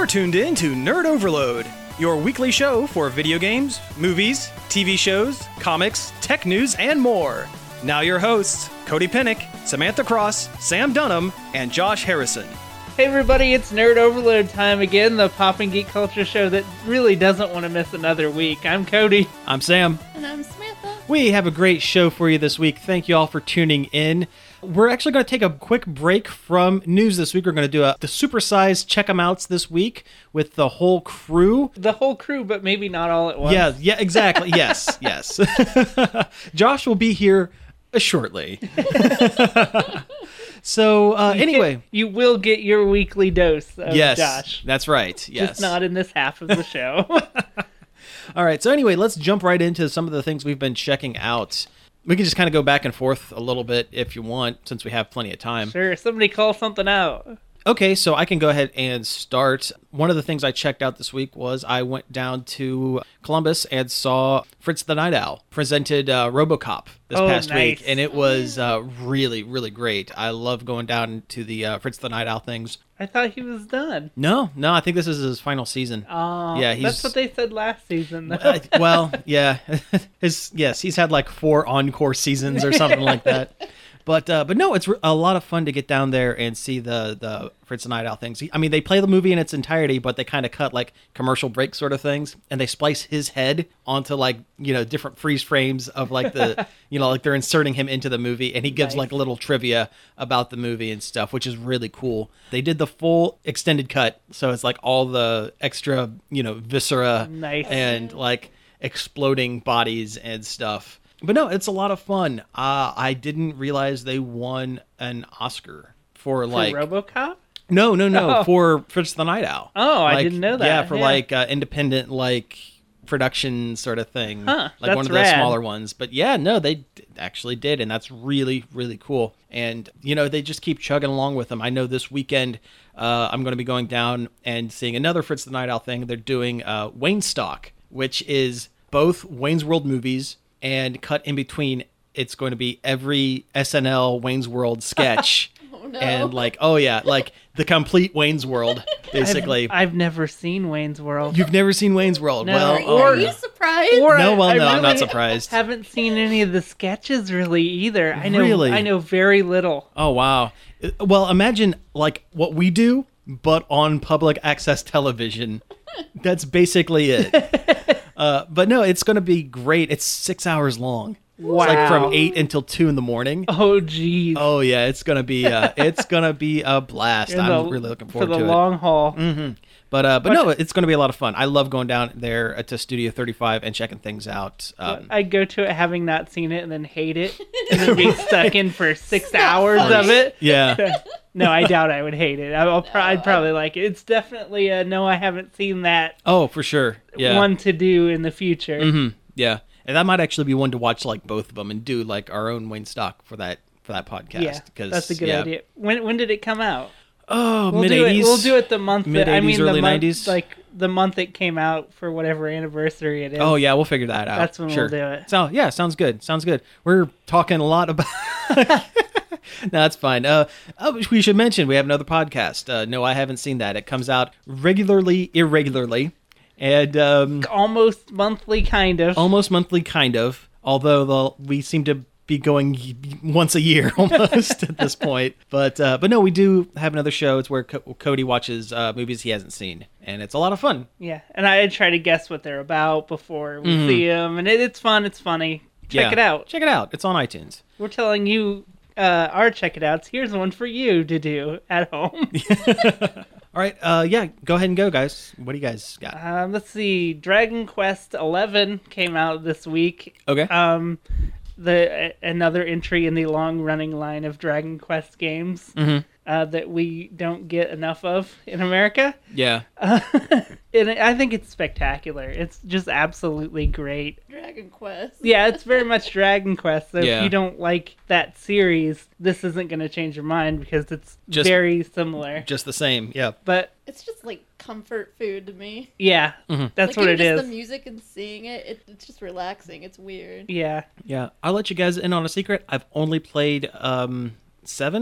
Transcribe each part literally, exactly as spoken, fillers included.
You're tuned in to Nerd Overload, your weekly show for video games, movies, T V shows, comics, tech news, and more. Now your hosts, Cody Pinnick, Samantha Cross, Sam Dunham, and Josh Harrison. Hey everybody, it's Nerd Overload time again, the pop and geek culture show that really doesn't want to miss another week. I'm Cody. I'm Sam. And I'm Samantha. We have a great show for you this week. Thank you all for tuning in. We're actually going to take a quick break from news this week. We're going to do a, the supersized check 'em outs this week with the whole crew. The whole crew, but maybe not all at once. Yeah, yeah, exactly. Yes, yes. Josh will be here shortly. So, uh, anyway. You will get your weekly dose of yes, Josh. That's right. Yes. Just not in this half of the show. All right. So, anyway, let's jump right into some of the things we've been checking out. We can just kind of go back and forth a little bit if you want, since we have plenty of time. Sure. Somebody call something out. Okay, so I can go ahead and start. One of the things I checked out this week was I went down to Columbus and saw Fritz the Night Owl presented uh, RoboCop this oh, past nice. week, and it was uh, really, really great. I love going down to the uh, Fritz the Night Owl things. I thought he was done. No, no, I think this is his final season. Oh, yeah, he's, that's what they said last season. Though. uh, well, yeah, his yes, he's had like four encore seasons or something like that. But uh, but no, it's a lot of fun to get down there and see the the Fritz the Night Owl things. I mean, they play the movie in its entirety, but they kind of cut like commercial break sort of things, and they splice his head onto like, you know, different freeze frames of like the, you know, like they're inserting him into the movie, and he gives nice. like little trivia about the movie and stuff, which is really cool. They did the full extended cut, so it's like all the extra, you know, viscera nice. and like exploding bodies and stuff. But no, it's a lot of fun. Uh, I didn't realize they won an Oscar for, for like RoboCop. No, no, no, oh. for Fritz the Night Owl. Oh, like, I didn't know that. Yeah, for yeah. like uh, independent like production sort of thing, huh, like one of rad. the smaller ones. But yeah, no, they d- actually did, and that's really, really cool. And you know, they just keep chugging along with them. I know this weekend uh, I'm going to be going down and seeing another Fritz the Night Owl thing. They're doing uh, Wayne Stock, which is both Wayne's World movies. And cut in between, it's going to be every S N L Wayne's World sketch. Oh, no. And like, oh yeah, like the complete Wayne's World, basically. I've, I've never seen Wayne's World. You've never seen Wayne's World? No. Well, Are, oh, are no. you surprised? Or No, well, I, no, I I'm not really surprised. Haven't seen any of the sketches really either. I know. Really? I know very little. Oh wow. Well, imagine like what we do, but on public access television. That's basically it. uh, but no, it's going to be great. It's six hours long. Wow. It's like from eight until two in the morning. Oh, geez. Oh yeah, it's gonna be uh, it's gonna be a blast. In I'm the- really looking forward for the to long it. haul. Mm-hmm. But uh, but no, it's gonna be a lot of fun. I love going down there to Studio thirty-five and checking things out. Um, I'd go to it having not seen it and then hate it and then be stuck in for six hours of it. yeah, No, I doubt I would hate it. I'll pro- I'd probably like it. It's definitely a no, I haven't seen that oh for sure. Yeah, one to do in the future. Mm-hmm. Yeah, and that might actually be one to watch like both of them and do like our own Wayne Stock for that for that podcast. Yeah, Cause, that's a good yeah. idea. When when did it come out? Oh, We'll mid do it. eighties. We'll do it the month. Mid that, I eighties, mean, early the month, nineties. like the month it came out for whatever anniversary it is. Oh yeah, we'll figure that out. That's when sure. we'll do it. So yeah, sounds good. Sounds good. We're talking a lot about. No, that's fine. Uh, oh, we should mention we have another podcast. Uh, no, I haven't seen that. It comes out regularly, irregularly, and um, Almost monthly, kind of. almost monthly, kind of. Although the, we seem to be going y- once a year almost at this point. But uh, but no, we do have another show. It's where Co- Cody watches uh, movies he hasn't seen, and it's a lot of fun. Yeah, and I try to guess what they're about before we Mhm. see them, and it, it's fun. It's funny. Check Yeah. it out. Check it out. It's on iTunes. We're telling you uh, our check it outs. Here's one for you to do at home. All right. Uh, yeah, go ahead and go, guys. What do you guys got? um, let's see. Dragon Quest eleven came out this week. Okay. Um, the a- another entry in the long running line of Dragon Quest games Mhm. uh, that we don't get enough of in America. Yeah. Uh, and I think it's spectacular. It's just absolutely great. Dragon Quest. Yeah, it's very much Dragon Quest. So Yeah. if you don't like that series, this isn't going to change your mind because it's Just- very similar. Just the same. Yeah. But It's just like comfort food to me. yeah, Mhm. that's like, what even it just is. the music and seeing it, it, it's just relaxing. It's weird. Yeah. Yeah. I'll let you guys in on a secret. I've only played um seven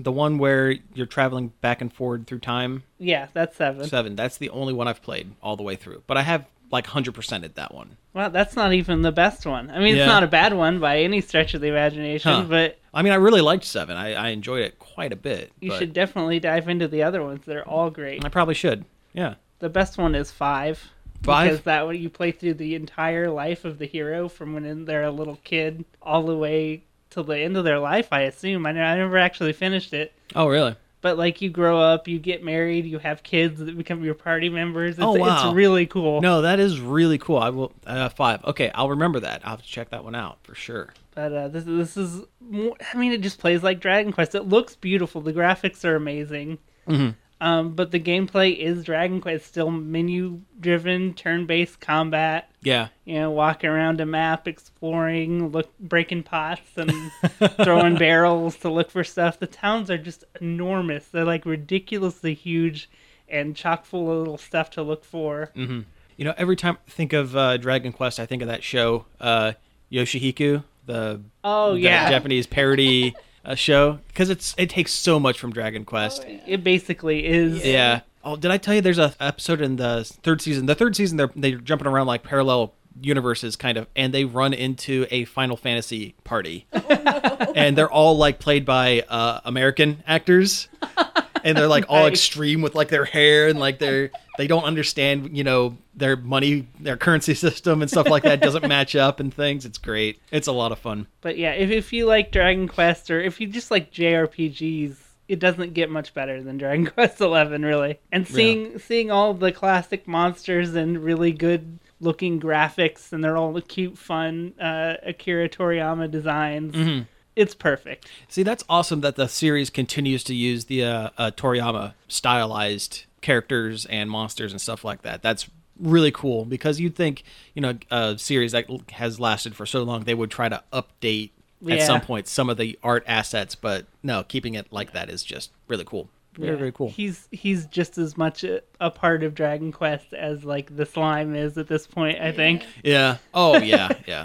The one where you're traveling back and forward through time. Yeah, that's seven. Seven. That's the only one I've played all the way through. But I have like one hundred percented that one. Well, that's not even the best one. I mean, Yeah. it's not a bad one by any stretch of the imagination, Huh. but I mean, I really liked seven. I, I enjoyed it quite a bit. you but should definitely dive into the other ones. They're all great. I probably should. Yeah. The best one is five. Five? Because that way you play through the entire life of the hero from when they're a little kid all the way till the end of their life, I assume. I, know, I never actually finished it. Oh, really? But, like, you grow up, you get married, you have kids that become your party members. It's, Oh, wow. It's really cool. No, that is really cool. I will uh, five. Okay, I'll remember that. I'll have to check that one out for sure. But uh, this, this is, more, I mean, it just plays like Dragon Quest. It looks beautiful. The graphics are amazing. Mm-hmm. Um, but the gameplay is Dragon Quest, still menu-driven, turn-based combat. Yeah. You know, walking around a map, exploring, look, breaking pots, and throwing barrels to look for stuff. The towns are just enormous. They're like ridiculously huge and chock full of little stuff to look for. Mm-hmm. You know, every time I think of uh, Dragon Quest, I think of that show, uh, Yoshihiku, the, Oh, the yeah. Japanese parody uh, show, because it's it takes so much from Dragon Quest. Oh, yeah. It basically is. Yeah. Oh, did I tell you there's a episode in the third season? The third season, they're they're jumping around like parallel universes, kind of, and they run into a Final Fantasy party, and they're all like played by uh, American actors, and they're like all Nice. extreme with like their hair and like their they don't understand, you know, their money, their currency system and stuff like that doesn't match up and things. It's great. It's a lot of fun. But yeah, if, if you like Dragon Quest, or if you just like J R P Gs, it doesn't get much better than Dragon Quest eleven, really. And seeing seeing all the classic monsters and really good looking graphics, and they're all cute, fun uh, Akira Toriyama designs. Mhm. It's perfect. See, that's awesome that the series continues to use the uh, uh, Toriyama stylized characters and monsters and stuff like that. That's really cool, because you'd think, you know, a series that has lasted for so long, they would try to update at Yeah. some point some of the art assets, but no, keeping it like that is just really cool. Very, Yeah. very cool. He's he's just as much a, a part of Dragon Quest as like the slime is at this point, I think. Yeah. Oh, yeah, yeah.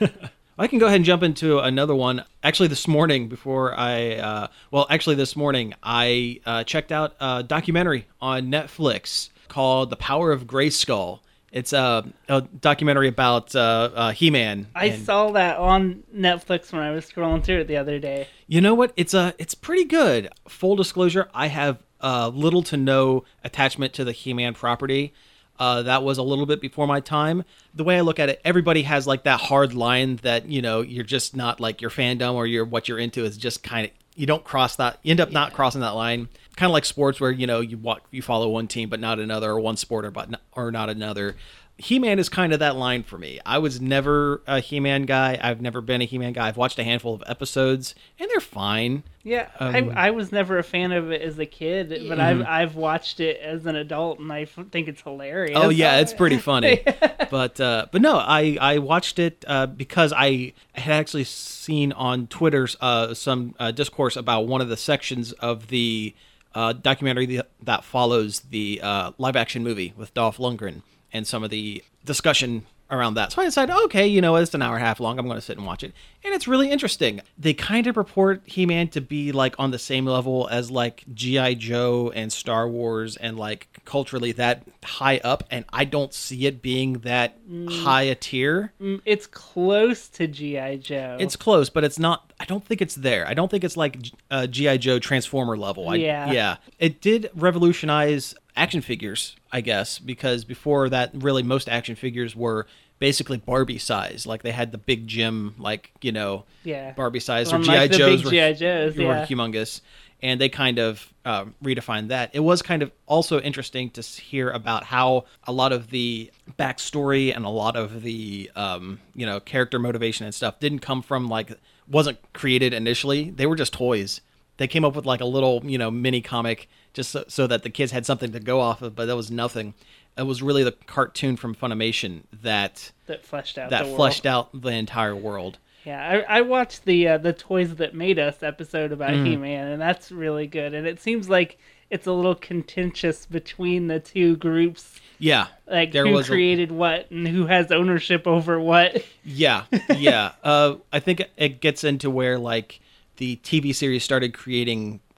I can go ahead and jump into another one. Actually, this morning, before I, uh, well, actually this morning, I uh, checked out a documentary on Netflix called The Power of Grayskull. It's a, a documentary about uh, uh, He-Man. I and- saw that on Netflix when I was scrolling through it the other day. You know what? It's a it's pretty good. Full disclosure, I have uh, little to no attachment to the He-Man property. Uh, that was a little bit before my time. The way I look at it, everybody has like that hard line that, you know, you're just not like your fandom or your what you're into is just kind of, you don't cross that. You end up not crossing that line. Kind of like sports where, you know, you walk, you follow one team but not another, or one sport or but not, or not another. He-Man is kind of that line for me. I was never a He-Man guy. I've never been a He-Man guy. I've watched a handful of episodes, and they're fine. Yeah, Um, I, I was never a fan of it as a kid, but Yeah. I've I've watched it as an adult, and I f- think it's hilarious. Oh yeah, it's pretty funny. but uh, but no, I I watched it uh, because I had actually seen on Twitter's uh, some uh, discourse about one of the sections of the uh, documentary that, that follows the uh, live action movie with Dolph Lundgren, and some of the discussion around that. So I decided, okay, you know, it's an hour and a half long. I'm going to sit and watch it. And it's really interesting. They kind of purport He-Man to be like on the same level as like G I. Joe and Star Wars, and like culturally that high up. And I don't see it being that high a tier. Mm, It's close to G I. Joe. It's close, but it's not. I don't think it's there. I don't think it's like uh, G I. Joe Transformer level. I, Yeah. Yeah. It did revolutionize action figures, I guess, because before that, really, most action figures were basically Barbie size. Like they had the big Jim, like, you know, yeah. Barbie size, or Unlike G I. the Joes big were, G I. Joes, were yeah. humongous. And they kind of uh, redefined that. It was kind of also interesting to s- hear about how a lot of the backstory and a lot of the, um, you know, character motivation and stuff didn't come from, like, wasn't created initially. They were just toys. They came up with, like, a little, you know, mini comic just so, so that the kids had something to go off of, but that was nothing. It was really the cartoon from Funimation that that fleshed out that the world. fleshed out the entire world. Yeah, I, I watched the uh, the Toys That Made Us episode about Mm. He-Man, and that's really good. And it seems like it's a little contentious between the two groups, Yeah. like there who was a- created what and who has ownership over what. Yeah, yeah. uh, I think it gets into where like the T V series started creating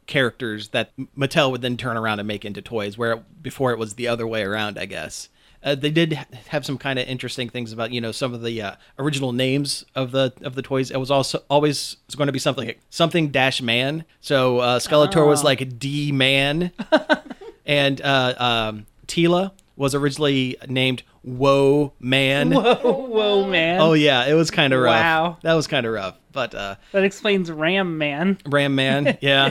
characters that Mattel would then turn around and make into toys, where before it was the other way around, I guess. Uh, they did have some kind of interesting things about, you know, some of the uh, original names of the of the toys. It was also always going to be something like something dash man. So uh, Skeletor Oh. was like D man, and uh, um, Tila was originally named Whoa Man. Whoa, whoa, man. Oh yeah, it was kind of rough. Wow. That was kind of rough. But uh, That explains Ram Man. Ram Man, yeah.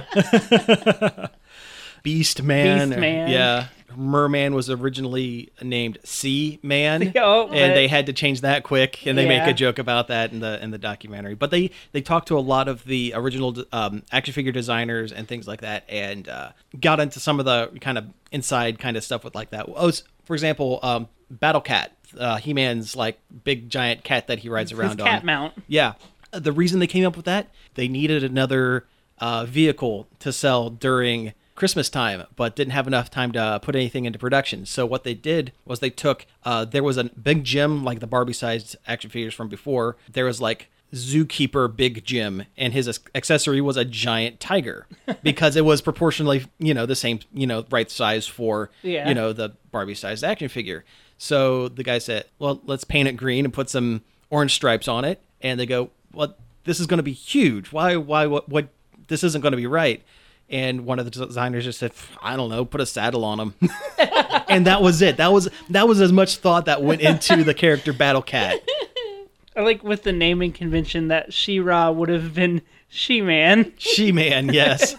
Beast Man. Beast or- Man. Yeah. Merman was originally named Sea Man. Oh, and they but- had to change that quick, and they Yeah. make a joke about that in the in the documentary. But they they talked to a lot of the original um, action figure designers and things like that, and uh, got into some of the kind of inside kind of stuff with like that. Oh, s- for example, um, Battle Cat, uh, He-Man's like big giant cat that he rides His around cat on. mount. Yeah. The reason they came up with that, they needed another uh, vehicle to sell during Christmas time, but didn't have enough time to put anything into production. So what they did was they took, uh, there was a big Jim, like the Barbie-sized action figures from before. There was like Zookeeper Big Jim, and his ac- accessory was a giant tiger because it was proportionally, you know, the same, you know, right size for, Yeah. you know, the Barbie-sized action figure. So the guy said, well, let's paint it green and put some orange stripes on it. And they go, well, this is going to be huge. Why, why, what, what, this isn't going to be right. And one of the designers just said, I don't know, put a saddle on him. And that was it. That was, that was as much thought that went into the character Battle Cat. I like with the naming convention that She-Ra would have been She-Man. She-Man, yes.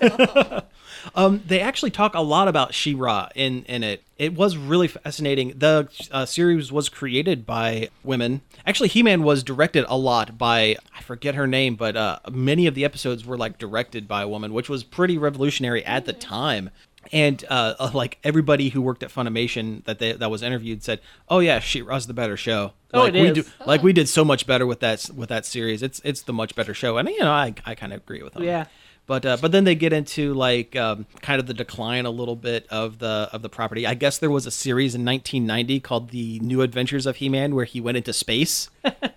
um, they actually talk a lot about She-Ra in, in it. It was really fascinating. The uh, series was created by women. Actually, He-Man was directed a lot by, I forget her name, but uh, many of the episodes were like directed by a woman, which was pretty revolutionary at the time. And uh, uh, like everybody who worked at Funimation that they, that was interviewed said, "Oh yeah, She-Ra's the better show. Oh, like it we is. do, like we did so much better with that with that series. It's it's the much better show." And you know, I I kind of agree with them. Yeah. But uh, but then they get into like um, kind of the decline a little bit of the of the property. I guess there was a series in nineteen ninety called The New Adventures of He-Man where he went into space.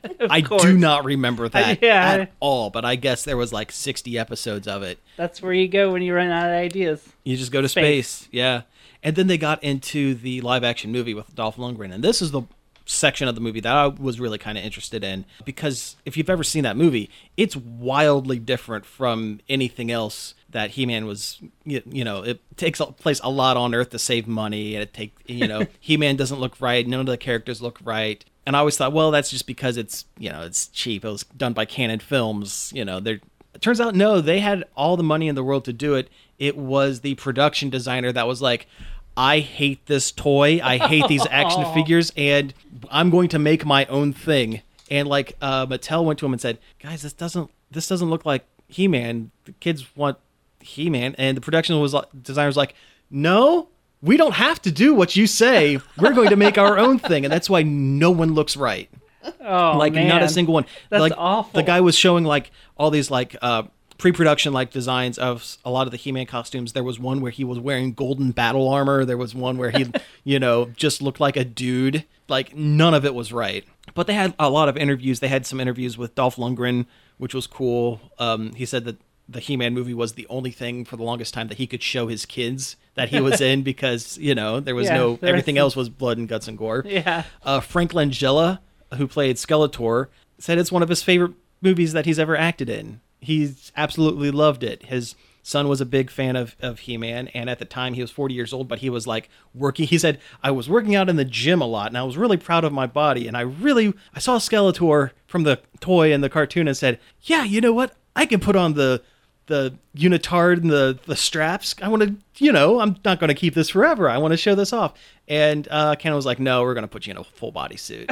I course. do not remember that yeah. at all, but I guess there was like sixty episodes of it. That's where you go when you run out of ideas. You just go to Space. space. Yeah. And then they got into the live action movie with Dolph Lundgren. And this is the section of the movie that I was really kind of interested in, because if you've ever seen that movie, it's wildly different from anything else that He-Man was, you, you know, it takes place a lot on Earth to save money, and it take, you know, He-Man doesn't look right, none of the characters look right. And I always thought, well, that's just because it's, you know, it's cheap. It was done by Canon Films, you know, they're it turns out, no, they had all the money in the world to do it. It was the production designer that was like, I hate this toy. I hate these action figures, and I'm going to make my own thing. And like uh, Mattel went to him and said, guys, this doesn't this doesn't look like He-Man. The kids want He-Man. And the production was designer was like, no, we don't have to do what you say. We're going to make our own thing. And that's why no one looks right. Oh, Like man. not a single one. That's like awful. the guy was showing like all these like uh pre-production like designs of a lot of the He-Man costumes. There was one where he was wearing golden battle armor. There was one where he, you know, just looked like a dude. Like none of it was right. But they had a lot of interviews. They had some interviews with Dolph Lundgren, which was cool. Um, he said that the He-Man movie was the only thing for the longest time that he could show his kids that he was in because, you know, there was Yeah, no, there everything was- else was blood and guts and gore. Yeah. Uh, Frank Langella, who played Skeletor, said it's one of his favorite movies that he's ever acted in. He's absolutely loved it. His son was a big fan of, of He-Man, and at the time he was forty years old, but he was like working. He said, I was working out in the gym a lot, and I was really proud of my body, and I really, I saw Skeletor from the toy and the cartoon and said, yeah, you know what? I can put on the the unitard and the, the straps. I want to, you know, I'm not going to keep this forever. I want to show this off. And uh, Ken was like, no, we're going to put you in a full body suit.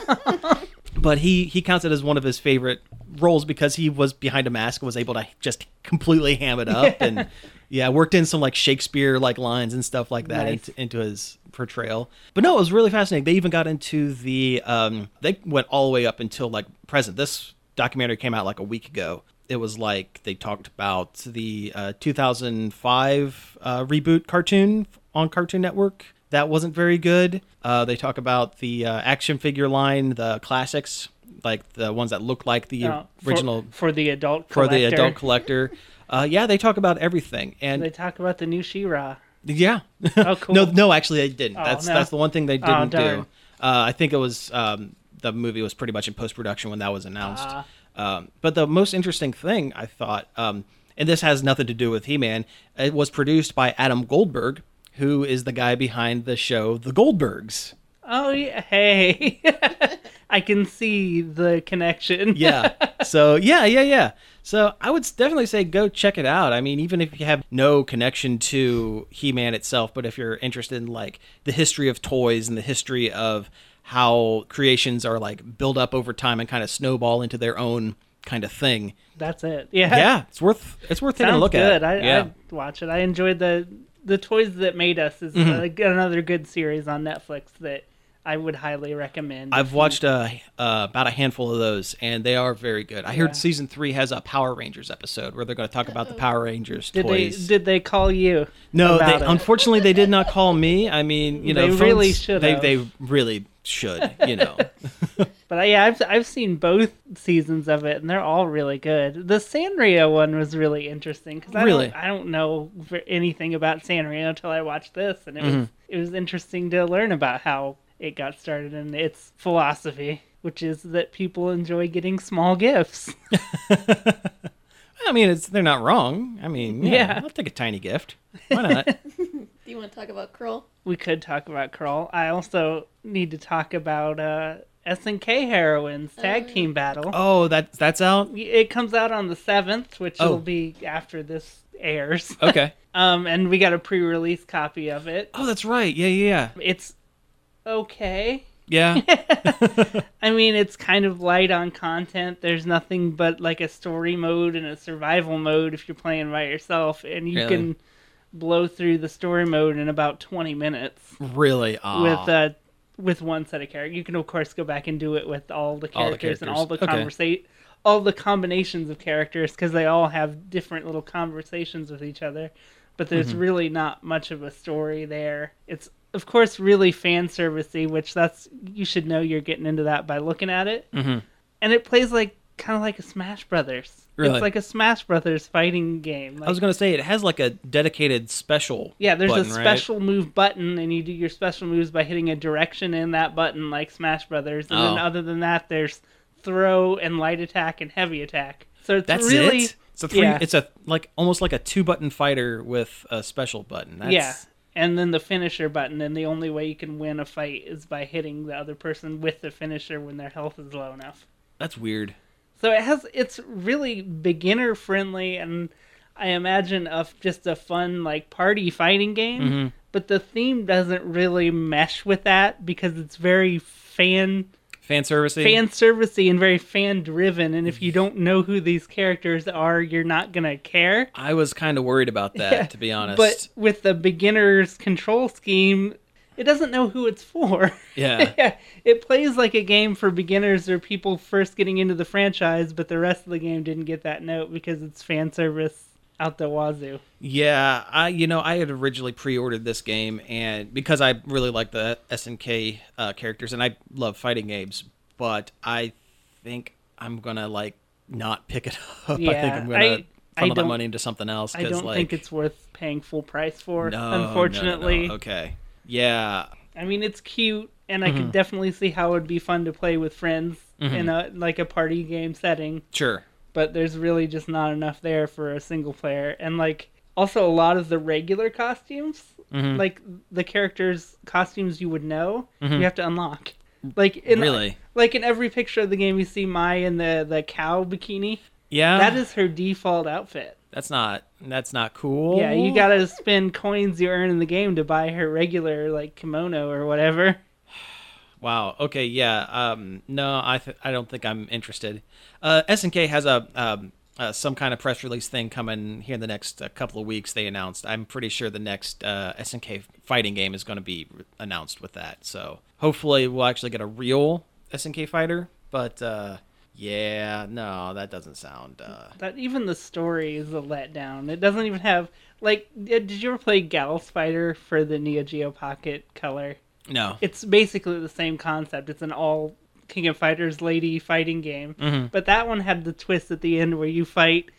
But he, he counts it as one of his favorite roles because he was behind a mask and was able to just completely ham it up. And yeah, worked in some like Shakespeare like lines and stuff like that Nice. into, into his portrayal. But no, it was really fascinating. They even got into the, um, they went all the way up until like present. This documentary came out like a week ago. It was like they talked about the uh, two thousand five uh, reboot cartoon on Cartoon Network. That wasn't very good. Uh, they talk about the uh, action figure line, the classics, like the ones that look like the Oh, for- original for, the adult for collector. the adult collector. Uh, yeah, they talk about everything, and They talk about the new She-Ra. yeah. Oh, cool. no, no, actually, they didn't. Oh, that's no. that's the one thing they Oh, didn't darn. do. Uh, I think it was um, the movie was pretty much in post production when that was announced. Ah. Um, but the most interesting thing I thought, um, and this has nothing to do with He-Man, it was produced by Adam Goldberg, who is the guy behind the show The Goldbergs. Oh, yeah. Hey. I can see the connection. Yeah. So yeah, yeah, yeah. So I would definitely say go check it out. I mean, even if you have no connection to He-Man itself, but if you're interested in like the history of toys and the history of how creations are like build up over time and kind of snowball into their own kind of thing. That's it. Yeah. Yeah, it's worth it's worth taking Sounds a look good. at. I, yeah. I'd watch it. I enjoyed the the Toys That Made Us is Mm-hmm. uh, another good series on Netflix that I would highly recommend. I've watched uh, uh, about a handful of those, and they are very good. I Yeah. heard season three has a Power Rangers episode where they're going to talk about the Power Rangers Did toys. they did they call you? No, they about it? unfortunately they did not call me. I mean, you know, They phones- really should They have. they really should. You know, But I, yeah, I've I've seen both seasons of it, and they're all really good. The Sanrio one was really interesting because I Really? don't I don't know v- anything about Sanrio until I watched this, and it Mm-hmm. was it was interesting to learn about how it got started and its philosophy, which is that people enjoy getting small gifts. I mean, it's they're not wrong. I mean, yeah, Yeah. I'll take a tiny gift. Why not? Do you want to talk about Kroll? We could talk about Krull. I also need to talk about uh, S N K Heroines Tag Team Battle. Oh, that that's out. It comes out on the seventh, which Oh. will be after this airs. Okay. Um, and we got a pre-release copy of it. Oh, that's right. Yeah, yeah, It's okay. yeah. Yeah. I mean, it's kind of light on content. There's nothing but like a story mode and a survival mode if you're playing by yourself, and you Really? can blow through the story mode in about twenty minutes really. Aw. with uh with one set of characters. You can of course go back and do it with all the All the characters, and all the characters. conversa- all the combinations of characters because they all have different little conversations with each other. But there's Mm-hmm. really not much of a story there. It's of course really fan servicey, which that's you should know you're getting into that by looking at it. Mhm. And it plays like kind of like a Smash Brothers. Really? It's like a Smash Brothers fighting game. Like, I was gonna say it has like a dedicated special. yeah, there's button, a right? special move button, and you do your special moves by hitting a direction in that button, like Smash Brothers. And then Oh. other than that, there's throw and light attack and heavy attack. So it's That's really it. It's a three. yeah. It's a like almost like a two button fighter with a special button. That's, yeah. And then the finisher button, and the only way you can win a fight is by hitting the other person with the finisher when their health is low enough. That's weird. So it has it's really beginner friendly, and I imagine of just a fun like party fighting game. Mm-hmm. But the theme doesn't really mesh with that because it's very fan Fan servicing. fan servicey and very fan driven. And if you don't know who these characters are, you're not gonna care. I was kind of worried about that, Yeah, to be honest. But with the beginner's control scheme, it doesn't know who it's for. yeah. Yeah, it plays like a game for beginners or people first getting into the franchise, but the rest of the game didn't get that note because it's fan service out the wazoo. Yeah, I you know I had originally pre-ordered this game, and because I really like the S N K uh, characters, and I love fighting games, but I think I'm gonna like not pick it up. I think Yeah, I'm gonna I- I funnel that don't- money into something else. I 'cause, don't like, think it's worth paying full price for, no, no, no, no. unfortunately. Okay, yeah, I mean, it's cute, and I Mm-hmm. could definitely see how it would be fun to play with friends Mm-hmm. in a like a party game setting. sure. But there's really just not enough there for a single player. And like also a lot of the regular costumes, Mhm. like the characters' costumes you would know, you have to unlock. Like in Mm-hmm. Really? like in every picture of the game, you see Mai in the the cow bikini. Yeah, That is her default outfit. that's not that's not cool. Yeah, you gotta spend coins you earn in the game to buy her regular like kimono or whatever. Wow. Okay. Yeah. Um, no, I th- I don't think I'm interested. Uh, S N K has a um, uh, some kind of press release thing coming here in the next uh, couple of weeks. They announced. I'm pretty sure the next uh, S N K fighting game is going to be re- announced with that. So hopefully we'll actually get a real S N K fighter. But uh, yeah, no, that doesn't sound. Uh... That even the story is a letdown. It doesn't even have like. Did you ever play Gallus Fighter for the Neo Geo Pocket Color? No. It's basically the same concept. It's an all King of Fighters lady fighting game. Mhm. But that one had the twist at the end where you fight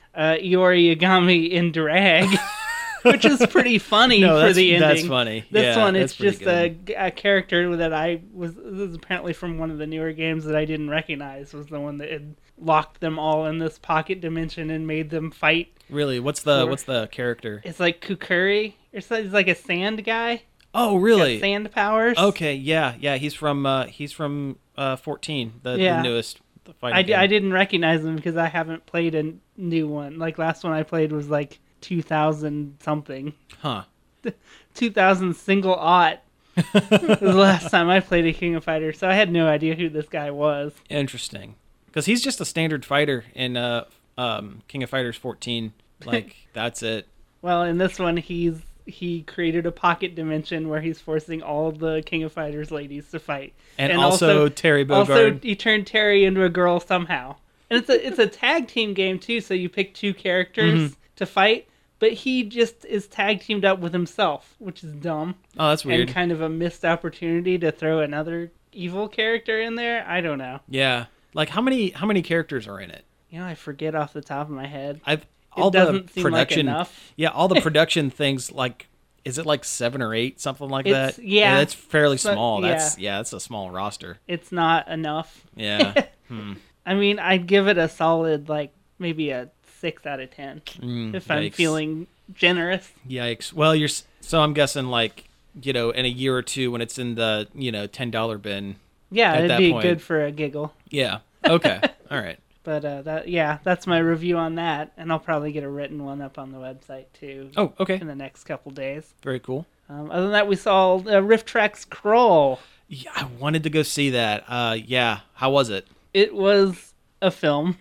uh, Iori Yagami in drag, which is pretty funny No, for that's, the ending. that's funny. This Yeah, one, that's it's pretty just a, good. a character that I was, this is apparently from one of the newer games that I didn't recognize, was the one that had locked them all in this pocket dimension and made them fight. Really, what's the Or- what's the character? It's like Kukuri. It's like, he's like a sand guy. Oh, Got really? sand powers. Okay, yeah, yeah. He's from uh, he's from uh, fourteen, the, Yeah. the newest the fighting I, d- game. I didn't recognize him because I haven't played a new one. Like, last one I played was like two thousand something. Huh. two thousand single aught. was the last time I played a King of Fighters, so I had no idea who this guy was. Interesting. Because he's just a standard fighter in uh, um, King of Fighters fourteen. Like, that's it. Well, in this one, he's he created a pocket dimension where he's forcing all the King of Fighters ladies to fight. And, also, Terry Also, Bogard. he turned Terry into a girl somehow. And it's a it's a tag team game too, so you pick two characters Mm-hmm. to fight. But he just is tag teamed up with himself, which is dumb Oh, that's weird. and kind of a missed opportunity to throw another evil character in there. I don't know. Yeah. Like, how many how many characters are in it? You know, I forget off the top of my head. I've It all the doesn't seem like production. enough. Yeah, all the production things. Like, is it like seven or eight, something like It's- that? yeah. that's fairly So- small. yeah. That's yeah, that's a small roster. It's not enough. Yeah. hmm. I mean, I'd give it a solid, like, maybe a six out of ten Mm, if I'm yikes. feeling generous. Yikes. Well, you're s- so I'm guessing like you know in a year or two when it's in the you know ten dollar bin. Yeah, At it'd that be point. good for a giggle. Yeah. Okay. All right. But uh, that, yeah, that's my review on that, and I'll probably get a written one up on the website too Oh, okay. in the next couple days. Very cool. Um, other than that, we saw uh, Rift Tracks Crawl. Yeah, I wanted to go see that. Uh, yeah. How was it? It was a film.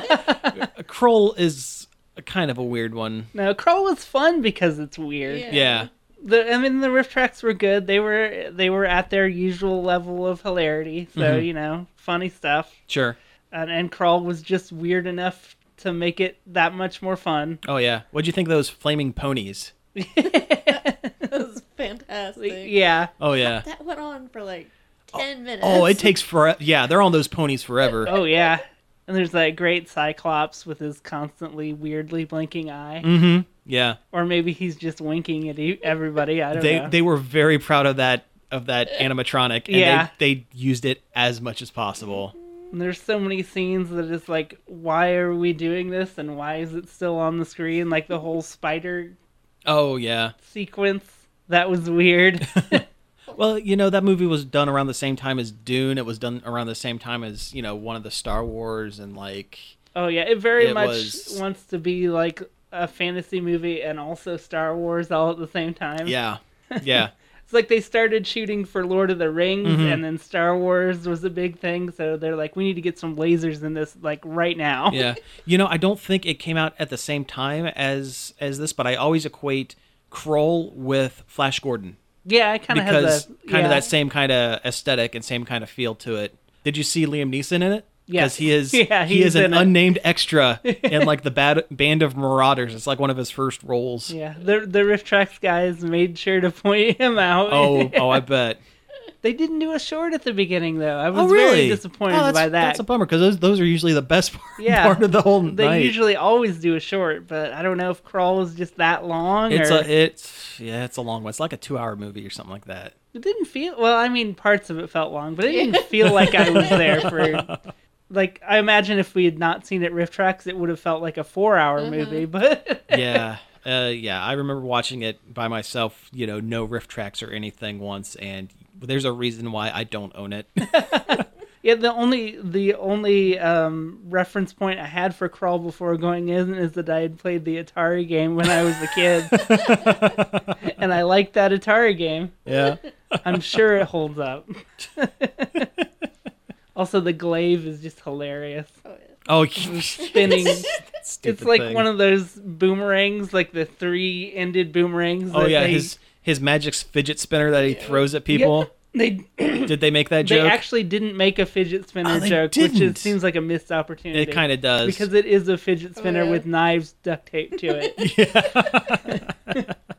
A Kroll is a kind of a weird one. No, Crawl was fun because it's weird. Yeah. Yeah. The I mean, the riff tracks were good. They were they were at their usual level of hilarity. So Mhm. you know, funny stuff. Sure. And, and Crawl was just weird enough to make it that much more fun. Oh yeah. What'd you think of those flaming ponies? That was fantastic. Yeah, Oh yeah. That went on for like ten minutes. Oh, it takes forever. Yeah, they're on those ponies forever. oh yeah. And there's that great Cyclops with his constantly weirdly blinking eye, Mm-hmm. Yeah. or maybe he's just winking at e- everybody. I don't They know. they were very proud of that of that animatronic, and Yeah. they they used it as much as possible. And there's so many scenes that it's like, why are we doing this, and why is it still on the screen? Like the whole spider Oh yeah. sequence. That was weird. Well, you know, that movie was done around the same time as Dune. It was done around the same time as, you know, one of the Star Wars and like Oh yeah, it very It much was- wants to be like a fantasy movie and also Star Wars all at the same time. yeah. Yeah. It's like they started shooting for Lord of the Rings Mhm. and then Star Wars was a big thing, so they're like, we need to get some lasers in this like right now. Yeah. You know, I don't think it came out at the same time as as this, but I always equate Kroll with Flash Gordon Yeah, it kind of because has a kind yeah. of that same kind of aesthetic and same kind of feel to it. Did you see Liam Neeson in it? Yes. Because he is Yeah, he he's is an in it. unnamed extra in like the bad band of Marauders. It's like one of his first roles. Yeah, the the Rift Tracks guys made sure to point him out. Oh, oh, I bet. They didn't do a short at the beginning though. I was Oh, really? very disappointed Oh, that's, by that. That's a bummer because those those are usually the best part, Yeah. part of the whole They night. usually always do a short, but I don't know if Crawl was just that long. it's or... a it's yeah, it's a long one. It's like a two hour movie or something like that. It didn't feel well. I mean, parts of it felt long, but it didn't feel like I was there for. Like, I imagine if we had not seen it Rift Tracks, it would have felt like a four-hour Mhm. movie. But Yeah, uh, yeah. I remember watching it by myself. You know, no riff tracks or anything once, and there's a reason why I don't own it. yeah, the only the only um, reference point I had for Crawl before going in is that I had played the Atari game when I was a kid, and I liked that Atari game. Yeah. I'm sure it holds up. Also, the glaive is just hilarious. Oh, yeah. Oh, Spinning. stupid It's like thing. one of those boomerangs, like the three-ended boomerangs. Oh that yeah, they, his his magic fidget spinner that he throws at people. They Did they make that they joke? actually didn't make a fidget spinner Oh, they joke, which didn't. is, seems like a missed opportunity. It kind of does. because it is a fidget spinner yeah. with knives duct taped to it. yeah. But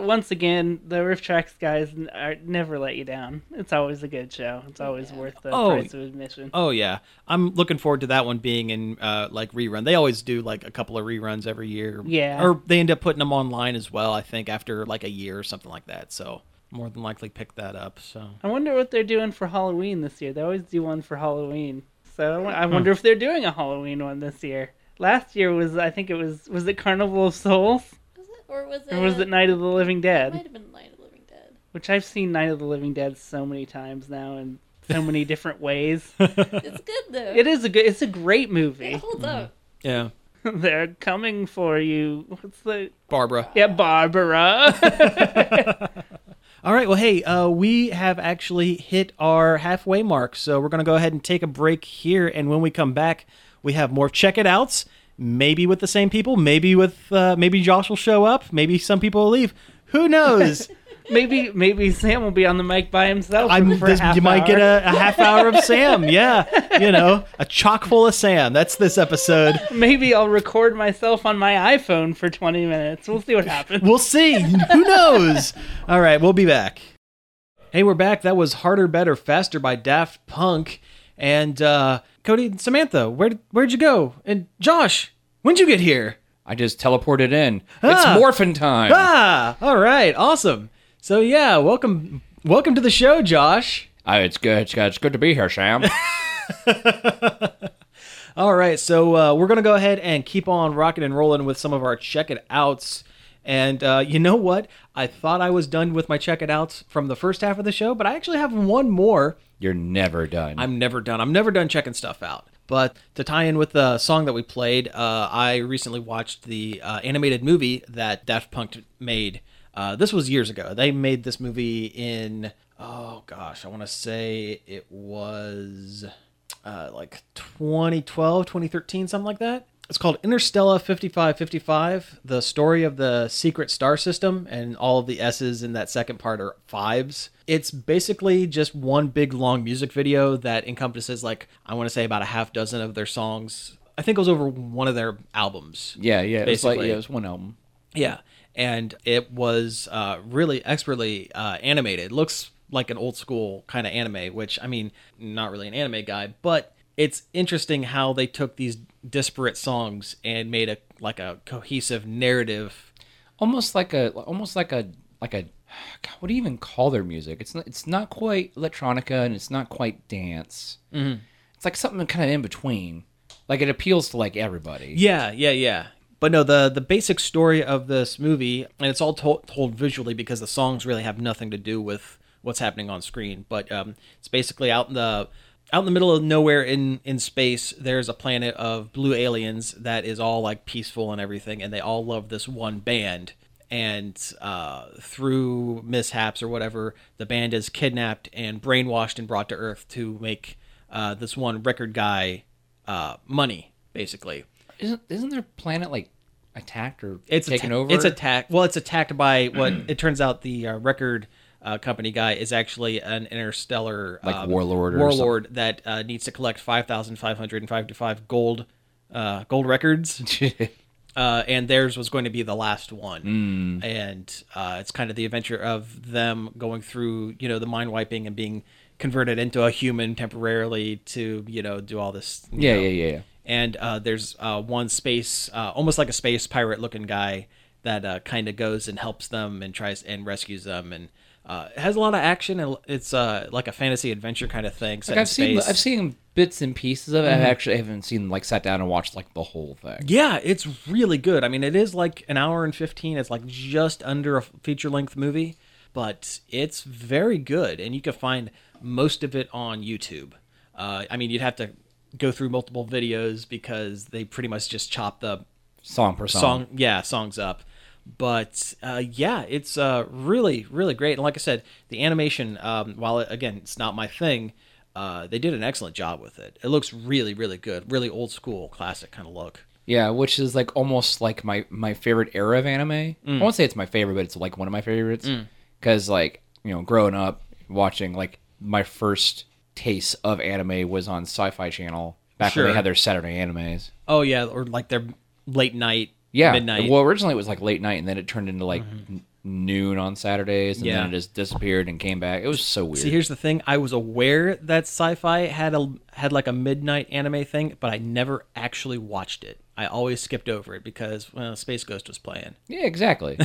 once again, the Riff Tracks guys are, never let you down. It's always a good show. It's always Yeah. worth the Oh. price of admission. Oh yeah, I'm looking forward to that one being in uh, like rerun. They always do like a couple of reruns every year. Yeah. or they end up putting them online as well. I think after like a year or something like that. So more than likely pick that up. So I wonder what they're doing for Halloween this year. They always do one for Halloween. So I wonder if they're doing a Halloween one this year. Last year was, I think it was, was it Carnival of Souls? Was it? Or was it? Or was it Night of the Living It Dead? might have been Night of the Living Dead. Which I've seen Night of the Living Dead so many times now in so many different ways. It's good though. It is a good, it's a great It movie. holds up. yeah, They're coming for you. What's the, Barbara. yeah, Barbara. All right. Well, hey, uh, we have actually hit our halfway mark, so we're going to go ahead and take a break here. And when we come back, we have more Check It Outs, maybe with the same people, maybe with uh, maybe Josh will show up, maybe some people will leave. Who knows? maybe maybe Sam will be on the mic by himself I'm, for a this, half you might hour. get a, a half hour of Sam. Yeah, you know, a chock full of Sam. That's this episode. Maybe I'll record myself on my iPhone for twenty minutes. We'll see what happens. We'll see. Who knows? All right, we'll be back. Hey, we're back. That was Harder, Better, Faster by Daft Punk. And uh, Cody and Samantha, where, where'd you go? And Josh, when'd you get here? I just teleported in. Ah. It's morphin' time. Ah, all right, awesome. So yeah, welcome, welcome to the show, Josh. Oh, it's good. It's good. It's good to be here, Sam. All right, so uh, we're gonna go ahead and keep on rocking and rolling with some of our check it outs. And uh, you know what? I thought I was done with my check it outs from the first half of the show, but I actually have one more. You're never done. I'm never done. I'm never done checking stuff out. But to tie in with the song that we played, uh, I recently watched the uh, animated movie that Daft Punk made. Uh, this was years ago. They made this movie in, oh gosh, I want to say it was uh, like twenty twelve, twenty thirteen, something like that. It's called Interstellar fifty-five fifty-five, the story of the secret star system, and all of the S's in that second part are fives. It's basically just one big long music video that encompasses, like, I want to say about a half dozen of their songs. I think it was over one of their albums. yeah, yeah. It was like basically. yeah, it was one album. Yeah, and it was uh, really expertly uh, animated. It looks like an old school kind of anime, which, I mean, not really an anime guy, but it's interesting how they took these disparate songs and made a like a cohesive narrative. Almost like a, almost like a, like a. God, what do you even call their music? It's not. It's not quite electronica, and it's not quite dance. Mm-hmm. It's like something kind of in between. Like it appeals to like everybody. Yeah, yeah, yeah. But no, the the basic story of this movie, and it's all to- told visually because the songs really have nothing to do with what's happening on screen. But um, it's basically out in the out in the middle of nowhere in, in space. There's a planet of blue aliens that is all like peaceful and everything, and they all love this one band. And uh, through mishaps or whatever, the band is kidnapped and brainwashed and brought to Earth to make uh, this one record guy uh, money, basically. Isn't isn't their planet like attacked or It's taken atta- over? It's attacked. Well, it's attacked by what it turns out the uh, record uh, company guy is actually an interstellar Like um, warlord or warlord that uh, needs to collect five thousand five hundred fifty-five gold uh, gold records. Uh, and theirs was going to be the last one. Mm. And uh, it's kind of the adventure of them going through, you know, the mind wiping and being converted into a human temporarily to, you know, do all this. you Yeah, know. yeah, yeah, yeah. And uh, there's uh, one space, uh, almost like a space pirate looking guy that uh, kind of goes and helps them and tries and rescues them. And uh, it has a lot of action. And it's uh, like a fantasy adventure kind of thing. Set Like in I've seen, space. I've seen bits and pieces of it. I actually haven't seen like sat down and watched like the whole thing. Yeah, it's really good. I mean, it is like an hour and fifteen. It's like just under a feature length movie, but it's very good, and you can find most of it on YouTube. Uh, I mean, you'd have to go through multiple videos because they pretty much just chop the Song per song. song, yeah, songs up. But uh, yeah, it's uh, really, really great. And like I said, the animation, um, while it, again, it's not my thing, uh, they did an excellent job with it. It looks really, really good. Really old school, classic kind of look. Yeah, which is like almost like my, my favorite era of anime. I won't say it's my favorite, but it's like one of my favorites. Because like, you know, growing up, watching like my first taste of anime was on Sci-Fi Channel back Sure. when they had their Saturday animes. Oh yeah, or like their late night, Yeah. midnight. Well, originally it was like late night, and then it turned into like n- noon on Saturdays, and Yeah. then it just disappeared and came back. It was so weird. See, here's the thing. I was aware that Sci-Fi had a had like a midnight anime thing, but I never actually watched it. I always skipped over it because well, Space Ghost was playing. Yeah, exactly.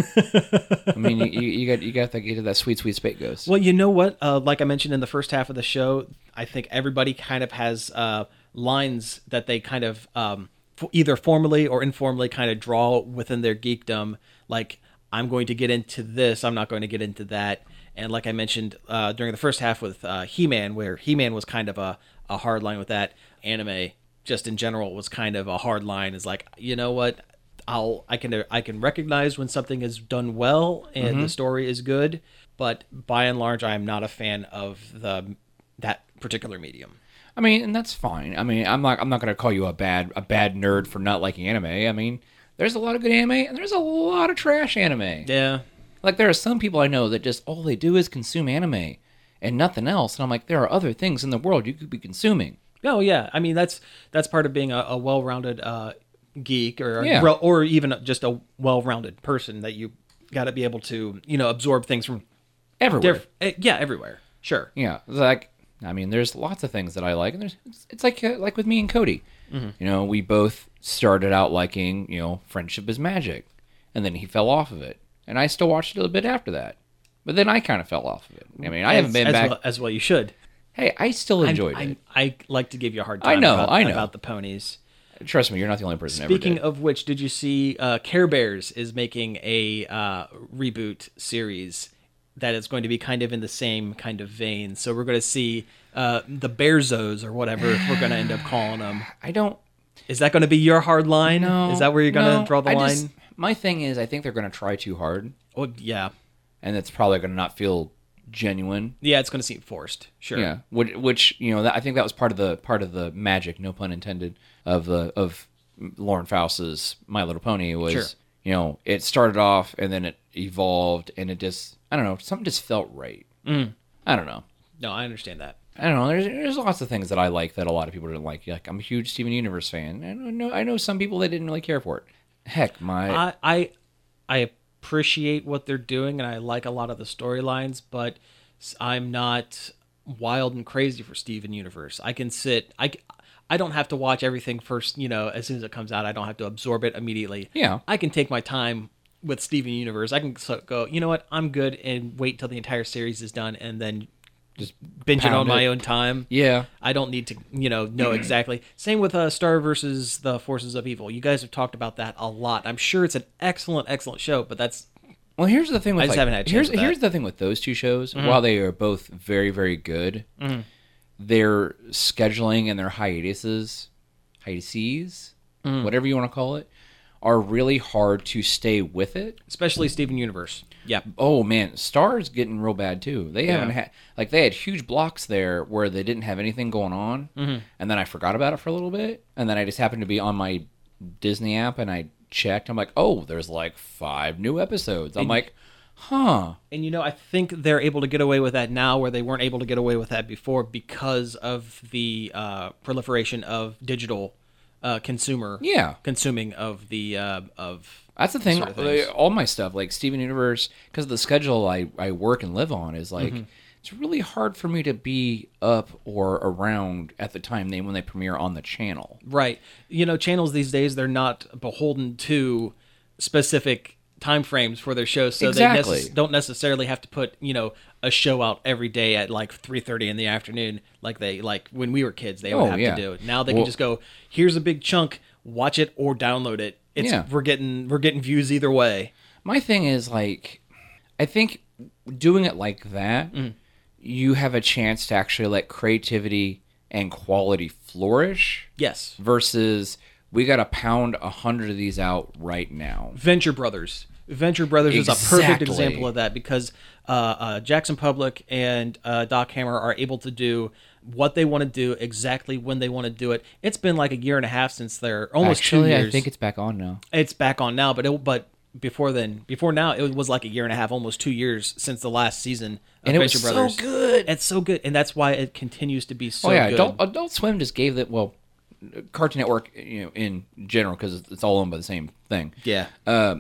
I mean, you, you you got you got that you got that sweet sweet Space Ghost. Well, you know what? Uh, like I mentioned in the first half of the show, I think everybody kind of has uh, lines that they kind of um, f- either formally or informally kind of draw within their geekdom. Like, I'm going to get into this, I'm not going to get into that. And like I mentioned uh, during the first half with uh, He-Man, where He-Man was kind of a, a hard line with that. Anime, just in general, was kind of a hard line. Is like, you know what? I'll I can I can recognize when something is done well and Mm-hmm. the story is good, but by and large, I am not a fan of the that particular medium. I mean, and that's fine. I mean, I'm not I'm not gonna call you a bad a bad nerd for not liking anime. I mean, there's a lot of good anime and there's a lot of trash anime. Yeah, Like, there are some people I know that just all they do is consume anime and nothing else. And I'm like, there are other things in the world you could be consuming. no, yeah. I mean, that's that's part of being a, a well-rounded uh, geek, or Yeah. or or even just a well-rounded person, that you got to be able to you know absorb things from Everywhere. diff- eh, yeah, everywhere. Sure. Yeah, it's like, I mean, there's lots of things that I like, and there's it's, it's like uh, like with me and Cody. You know, we both started out liking, you know, Friendship is Magic, and then he fell off of it, and I still watched it a bit after that, but then I kind of fell off of it. I mean, I haven't As- been as back. well, as well. You should. Hey, I still enjoyed I, it. I, I like to give you a hard I time. know, about, I know. about the ponies. Trust me, you're not the only person Speaking ever did. of which, did you see uh, Care Bears is making a uh, reboot series that is going to be kind of in the same kind of vein? So we're going to see uh, the Bearzos, or whatever we're going to end up calling them. I don't. Is that going to be your hard line? No, Is that where you're going to no, draw the I line? just- my thing is, I think they're going to try too hard, Oh, yeah. and it's probably going to not feel genuine. Yeah, it's going to seem forced. Sure. Yeah, which, which you know, that, I think that was part of the part of the magic, no pun intended, of the of Lauren Faust's My Little Pony was, Sure. you know, it started off and then it evolved, and it just, I don't know, something just felt right. Mm. I don't know. No, I understand that. I don't know. There's there's lots of things that I like that a lot of people didn't like. Like, I'm a huge Steven Universe fan, and I know I know some people that didn't really care for it. Heck, my I, I I appreciate what they're doing, and I like a lot of the storylines, but s- I'm not wild and crazy for Steven Universe. I can sit. I, c- I don't have to watch everything first. You know, as soon as it comes out, I don't have to absorb it immediately. Yeah. I can take my time with Steven Universe. I can so- go. You know what? I'm good, and wait till the entire series is done, and then just binge it on pound my it. own time. yeah. I don't need to, you know, know exactly. Same with uh, Star versus the Forces of Evil. You guys have talked about that a lot. I'm sure it's an excellent, excellent show, but that's Well, here's the thing with I just like, haven't had a chance here's with that. here's the thing with those two shows. While they are both very very good, Mm-hmm. their scheduling and their hiatuses, hiatuses, Mm. whatever you want to call it, are really hard to stay with it. especially Steven Universe. Yeah, Oh man, Star's getting real bad too. They Yeah. haven't had like they had huge blocks there where they didn't have anything going on, Mm-hmm. and then I forgot about it for a little bit, and then I just happened to be on my Disney app and I checked. I'm like, oh, there's like five new episodes. I'm like, huh. and you know, I think they're able to get away with that now, where they weren't able to get away with that before, because of the uh, proliferation of digital uh, consumer Yeah. consuming of the uh, of That's the thing. sort of things. uh, all my stuff, like Steven Universe, because the schedule I, I work and live on is like, Mm-hmm. it's really hard for me to be up or around at the time they when they premiere on the channel. Right. You know, channels these days, they're not beholden to specific time frames for their shows, so Exactly. they necess- don't necessarily have to put, you know, a show out every day at like three thirty in the afternoon like they like when we were kids they would Oh, have yeah. to do it. Now they Well- can just go, here's a big chunk, watch it or download it. It's Yeah. we're getting we're getting views either way. My thing is like, I think doing it like that, Mm. you have a chance to actually let creativity and quality flourish Yes. versus we got to pound a hundred of these out right now. Venture Brothers. Venture Brothers is a perfect Exactly. example of that, because uh, uh, Jackson Public and uh, Doc Hammer are able to do what they want to do exactly when they want to do it. It's been like a year and a half since they're almost Actually, two years. I think it's back on now. it's back on now, but it, but before then, before now, it was like a year and a half, almost two years since the last season of And it was Venture so Brothers. good. It's so good, and that's why it continues to be so oh yeah, good. Adult, Adult Swim just gave that. Well, Cartoon Network, you know, in general, because it's all owned by the same thing. yeah, Um,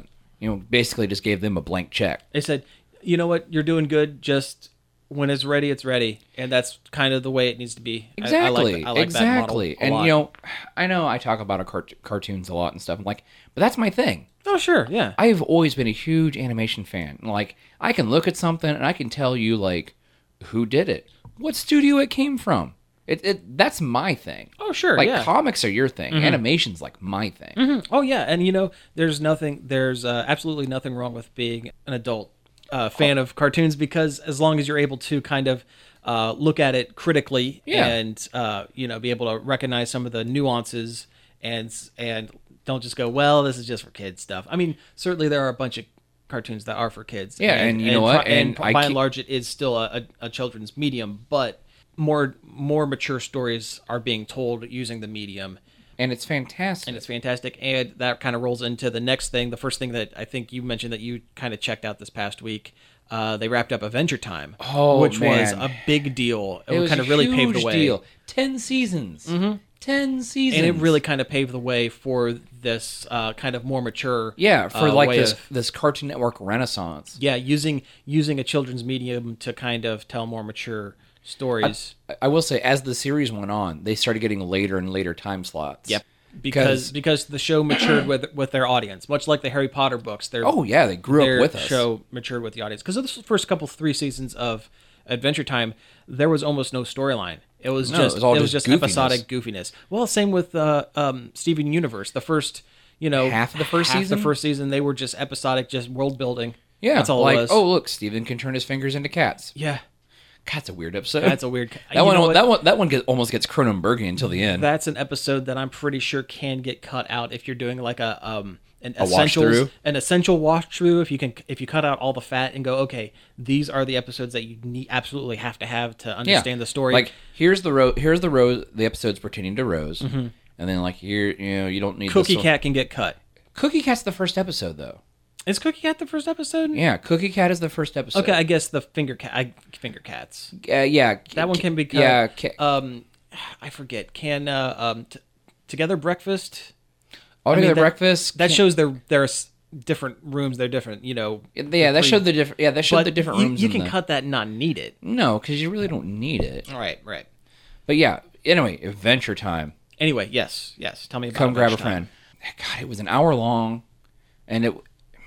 you know, basically just gave them a blank check. They said, you know what, you're doing good. Just when it's ready, it's ready, and that's kind of the way it needs to be. Exactly, I, I like, that- I like exactly. that model a And lot. you know, I know I talk about a cart- cartoons a lot and stuff. I'm like, but that's my thing. oh sure, yeah, I have always been a huge animation fan. Like, I can look at something and I can tell you like who did it, what studio it came from. It, it that's my thing. oh sure, Like yeah. comics are your thing. Animation's like my thing. Mhm. Oh yeah, and you know, there's nothing, there's uh, absolutely nothing wrong with being an adult uh, fan of cartoons, because as long as you're able to kind of uh, look at it critically Yeah. and uh, you know, be able to recognize some of the nuances and and don't just go, well, this is just for kids stuff. I mean, certainly there are a bunch of cartoons that are for kids. Yeah, and you know what? And, And by I and keep- large, it is still a, a, a children's medium, but more more mature stories are being told using the medium. And it's fantastic. And it's fantastic. And that kind of rolls into the next thing. The first thing that I think you mentioned that you kind of checked out this past week. Uh, they wrapped up Adventure Time, Oh, which was man. a big deal. It, it was kind a of really huge paved the way. deal. Ten seasons. Mm-hmm. Ten seasons. And it really kind of paved the way for this uh, kind of more mature. yeah, for uh, like way this of- this Cartoon Network renaissance. yeah, using using a children's medium to kind of tell more mature stories. I- I will say, as the series went on, they started getting later and later time slots. Yep. Because 'Cause- because the show matured with with their audience, much like the Harry Potter books. Their Oh yeah, they grew their up with us. show matured with the audience. Because of the first couple three seasons of Adventure Time, there was almost no storyline. It was No, just it was all it was just just goofiness. episodic goofiness. Well, same with uh, um, Steven Universe. The first, you know, Half of the first half season? the first season, they were just episodic, just world building. Yeah, that's all like it was. oh look, Steven can turn his fingers into cats. yeah, That's a weird episode. that's a weird. that you one. know what? That one. That one get, almost gets Cronenbergian until the end. That's an episode that I'm pretty sure can get cut out if you're doing like a um an A essentials wash-through? an essential wash through. If you can if you cut out all the fat and go, okay, these are the episodes that you need absolutely have to have to understand the story. Like here's the Rose. Here's the Rose. The episodes pertaining to Rose, and then like here, you know, you don't need Mm-hmm. Cookie this Cat can get cut. Cookie Cat's the first episode though. Is Cookie Cat the first episode? Yeah, Cookie Cat is the first episode. Okay, I guess the finger cat, I, finger cats. Uh, yeah, That one can be cut. Yeah, ca- Um, I forget. Can uh, um, t- Together Breakfast? All I mean, Together that- Breakfast. That can- shows their their s- different rooms. They're different. You know. Yeah, that three- showed the different. Yeah, that showed But the different you, rooms. you in can the- cut that and not need it. No, because you really don't need it. Right, right. But yeah. Anyway, Adventure Time. Anyway, yes, yes. Tell me about Come grab a Adventure Time. friend. God, it was an hour long, and it, man,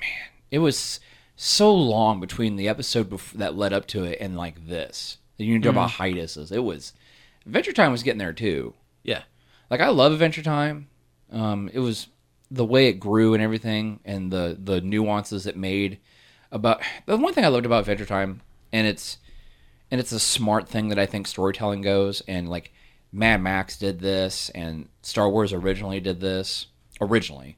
it was so long between the episode bef- that led up to it and like this. You know about hiatuses. It was Adventure Time was getting there too. Yeah. Like I love Adventure Time. Um, it was the way it grew and everything, and the the nuances it made. About the one thing I loved about Adventure Time, and it's and it's a smart thing that I think storytelling goes, and like Mad Max did this, and Star Wars originally did this. Originally,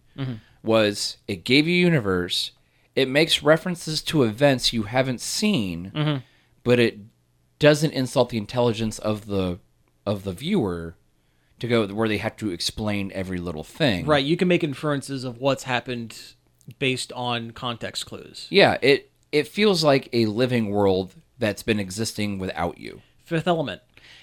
was it gave you a universe. It makes references to events you haven't seen, but it doesn't insult the intelligence of the of the viewer to go where they have to explain every little thing. Right. You can make inferences of what's happened based on context clues. Yeah, it it feels like a living world that's been existing without you. Fifth Element.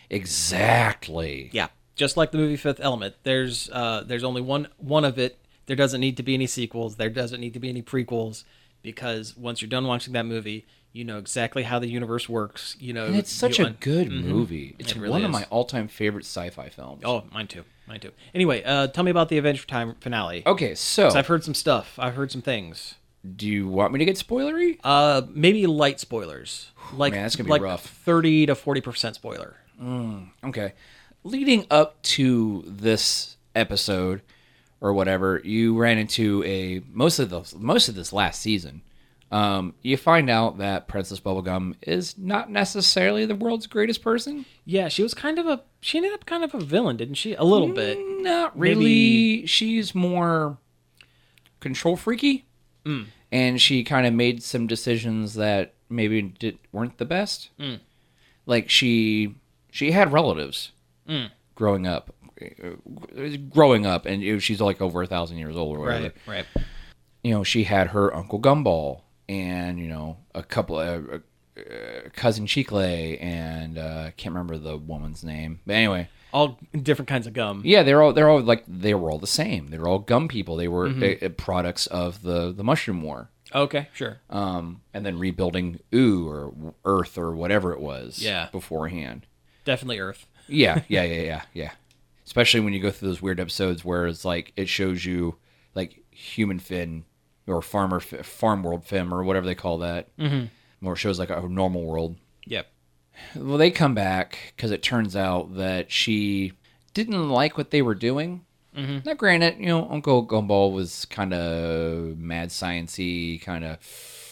Exactly. Yeah. Just like the movie Fifth Element. There's uh, there's only one one of it. There doesn't need to be any sequels. There doesn't need to be any prequels, because once you're done watching that movie, you know exactly how the universe works. You know, And it's such you a un- good movie. It's It really one of is. my all-time favorite sci-fi films. Oh, mine too. Mine too. Anyway, uh, tell me about the Adventure Time finale. Okay, so 'Cause I've heard some stuff. I've heard some things. do you want me to get spoilery? Uh, maybe light spoilers. Like Man, that's gonna be like rough. Thirty to forty percent spoiler. Okay. Leading up to this episode or whatever, you ran into a most of the most of this last season. Um, you find out that Princess Bubblegum is not necessarily the world's greatest person. Yeah, she was kind of a. She ended up kind of a villain, didn't she? A little bit. Not really. Maybe- She's more control freaky, and she kind of made some decisions that maybe did, weren't the best. Like she she had relatives growing up, uh, growing up, and you know, she's like over a thousand years old or whatever. Right. Right. You know, she had her Uncle Gumball, and you know a couple of. Uh, uh, cousin Chicle and uh, can't remember the woman's name, but anyway, All different kinds of gum. yeah, they're all they're all like they were all the same. They were all gum people. They were uh, products of the the Mushroom War. Okay, sure. Um, and then rebuilding Ooh or Earth or whatever it was. Yeah. Beforehand. Definitely Earth. Yeah, yeah, yeah, yeah, yeah. Especially when you go through those weird episodes where it's like it shows you like human Finn or farmer farm world Finn or whatever they call that. Mm-hmm. Or it shows like a normal world. Yep. Well, they come back because it turns out that she didn't like what they were doing. Mm-hmm. Now, granted, you know, Uncle Gumball was kind of mad science-y, kind of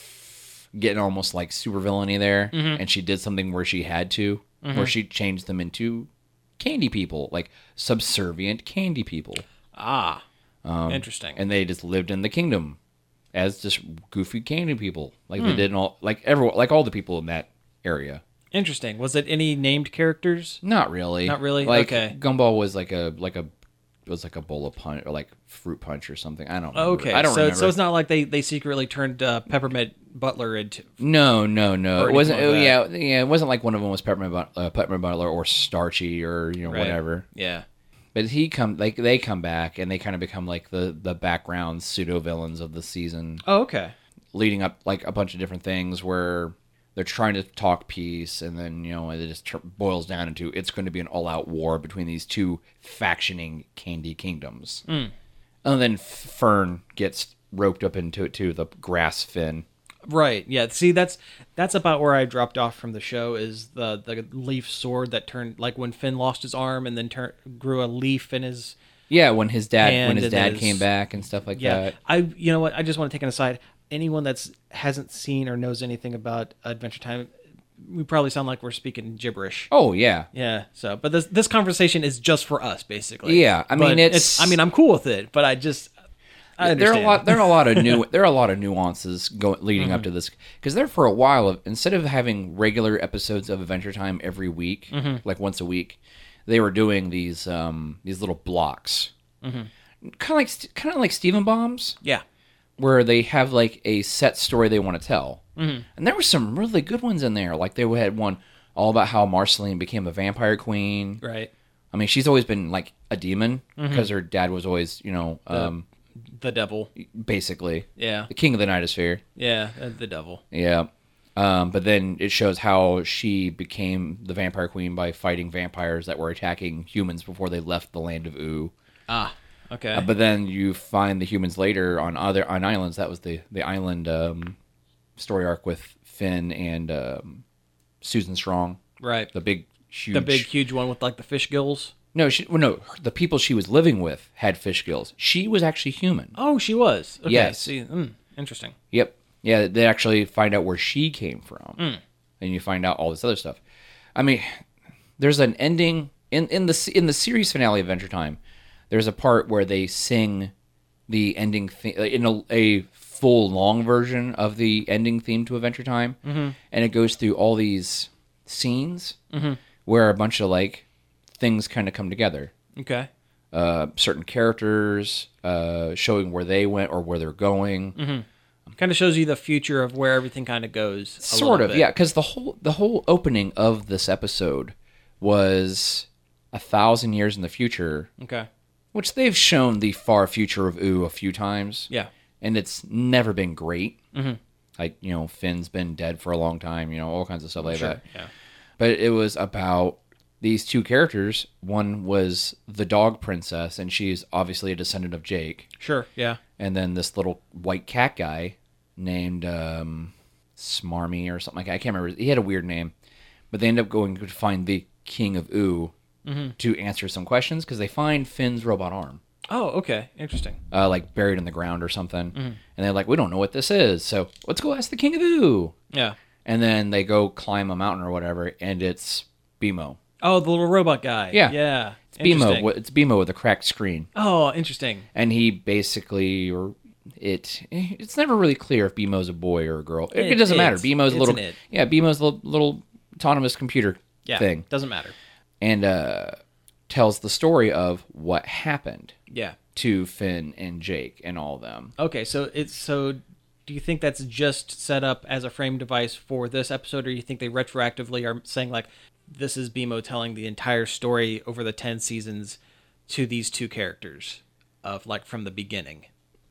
getting almost like supervillainy there, mm-hmm. and she did something where she had to, mm-hmm. where she changed them into candy people, like subservient candy people. Ah, um, interesting. And they just lived in the kingdom as just goofy candy people, like hmm. they did in all, like everyone, like all the people in that area. Interesting. Was it any named characters? Not really. Not really. Like, okay. Gumball was like a like a was like a bowl of punch or like fruit punch or something. I don't. Remember. Okay. I don't so remember. so it's not like they, they secretly turned uh, Peppermint Butler into. No, no, no. Or It wasn't. anything Oh, like yeah, yeah. It wasn't like one of them was Peppermint But- uh, Peppermint Butler or Starchy or you know Right. whatever. Yeah. But he come like they come back and they kind of become like the the background pseudo villains of the season, Oh, okay. leading up like a bunch of different things where they're trying to talk peace, and then you know it just tr- boils down into it's going to be an all-out war between these two factioning candy kingdoms. Mm. And then Fern gets roped up into it too, the grass fin. Right. Yeah. See, that's that's about where I dropped off from the show. Is the the leaf sword that turned like when Finn lost his arm and then turned grew a leaf in his. Yeah, when his dad And when his it dad is- came back and stuff like Yeah. that. I. You know what? I just want to take an aside. Anyone that's hasn't seen or knows anything about Adventure Time, we probably sound like we're speaking gibberish. Oh yeah. Yeah. So, but this this conversation is just for us, basically. Yeah, I mean, But it's- I mean, I'm cool with it, but I just. I there are a understand. lot. There are a lot of new. There are a lot of nuances going leading Mm-hmm. up to this because there for a while, instead of having regular episodes of Adventure Time every week, Mm-hmm. like once a week, they were doing these um, these little blocks, mm-hmm. kind of like kind of like Stephen Bombs, Yeah. where they have like a set story they want to tell, mm-hmm. and there were some really good ones in there. Like they had one all about how Marceline became a vampire queen. Right. I mean, she's always been like a demon because her dad was always, you know. Um, The devil. basically. Yeah. The king of the Nightosphere. Yeah. uh, The devil. Yeah. Um, but then it shows how she became the vampire queen by fighting vampires that were attacking humans before they left the land of Ooh. Ah. Okay. Uh, but then you find the humans later on other on islands. That was the the island um, story arc with Finn and um, Susan Strong. right. The big huge. The big, huge one with like the fish gills. No, she well, no. The people she was living with had fish gills. She was actually human. Oh, she was. Okay. Yes. See, mm, interesting. Yep. Yeah, they actually find out where she came from, mm. and you find out all this other stuff. I mean, there's an ending in in the in the series finale of Adventure Time. There's a part where they sing the ending theme in a, a full long version of the ending theme to Adventure Time, mm-hmm. and it goes through all these scenes mm-hmm. where a bunch of like things kind of come together. Okay. Uh, certain characters uh, showing where they went or where they're going. Mm-hmm. Kind of shows you the future of where everything kind of goes. a Sort little of, bit. yeah. Because the whole the whole opening of this episode was a thousand years in the future, Okay. which they've shown the far future of Ooh a few times. Yeah. And it's never been great. Mm-hmm. Like, you know, Finn's been dead for a long time, you know, all kinds of stuff like Sure. that. Yeah. But it was about these two characters. One was the dog princess, and she's obviously a descendant of Jake. Sure. Yeah. And then this little white cat guy named um, Smarmy or something like that. I can't remember. He had a weird name. But they end up going to find the king of Ooh mm-hmm. to answer some questions because they find Finn's robot arm. Oh, okay. Interesting. Uh, like buried in the ground or something. Mm-hmm. And they're like, we don't know what this is. So let's go ask the king of Ooh. Yeah. And then they go climb a mountain or whatever, and it's BMO. Oh, the little robot guy. Yeah. Yeah. It's BMO. Interesting. wi- It's BMO with a cracked screen. Oh, interesting. And he basically, or it, it's never really clear if BMO's a boy or a girl. It, it It- doesn't matter. it's- BMO's a it's little, an it. yeah, BMO's a little, little autonomous computer Yeah. thing. Doesn't matter. And uh, tells the story of what happened Yeah. to Finn and Jake and all of them. Okay. So it's so do you think that's just set up as a frame device for this episode, or do you think they retroactively are saying like this is BMO telling the entire story over the ten seasons to these two characters of like from the beginning?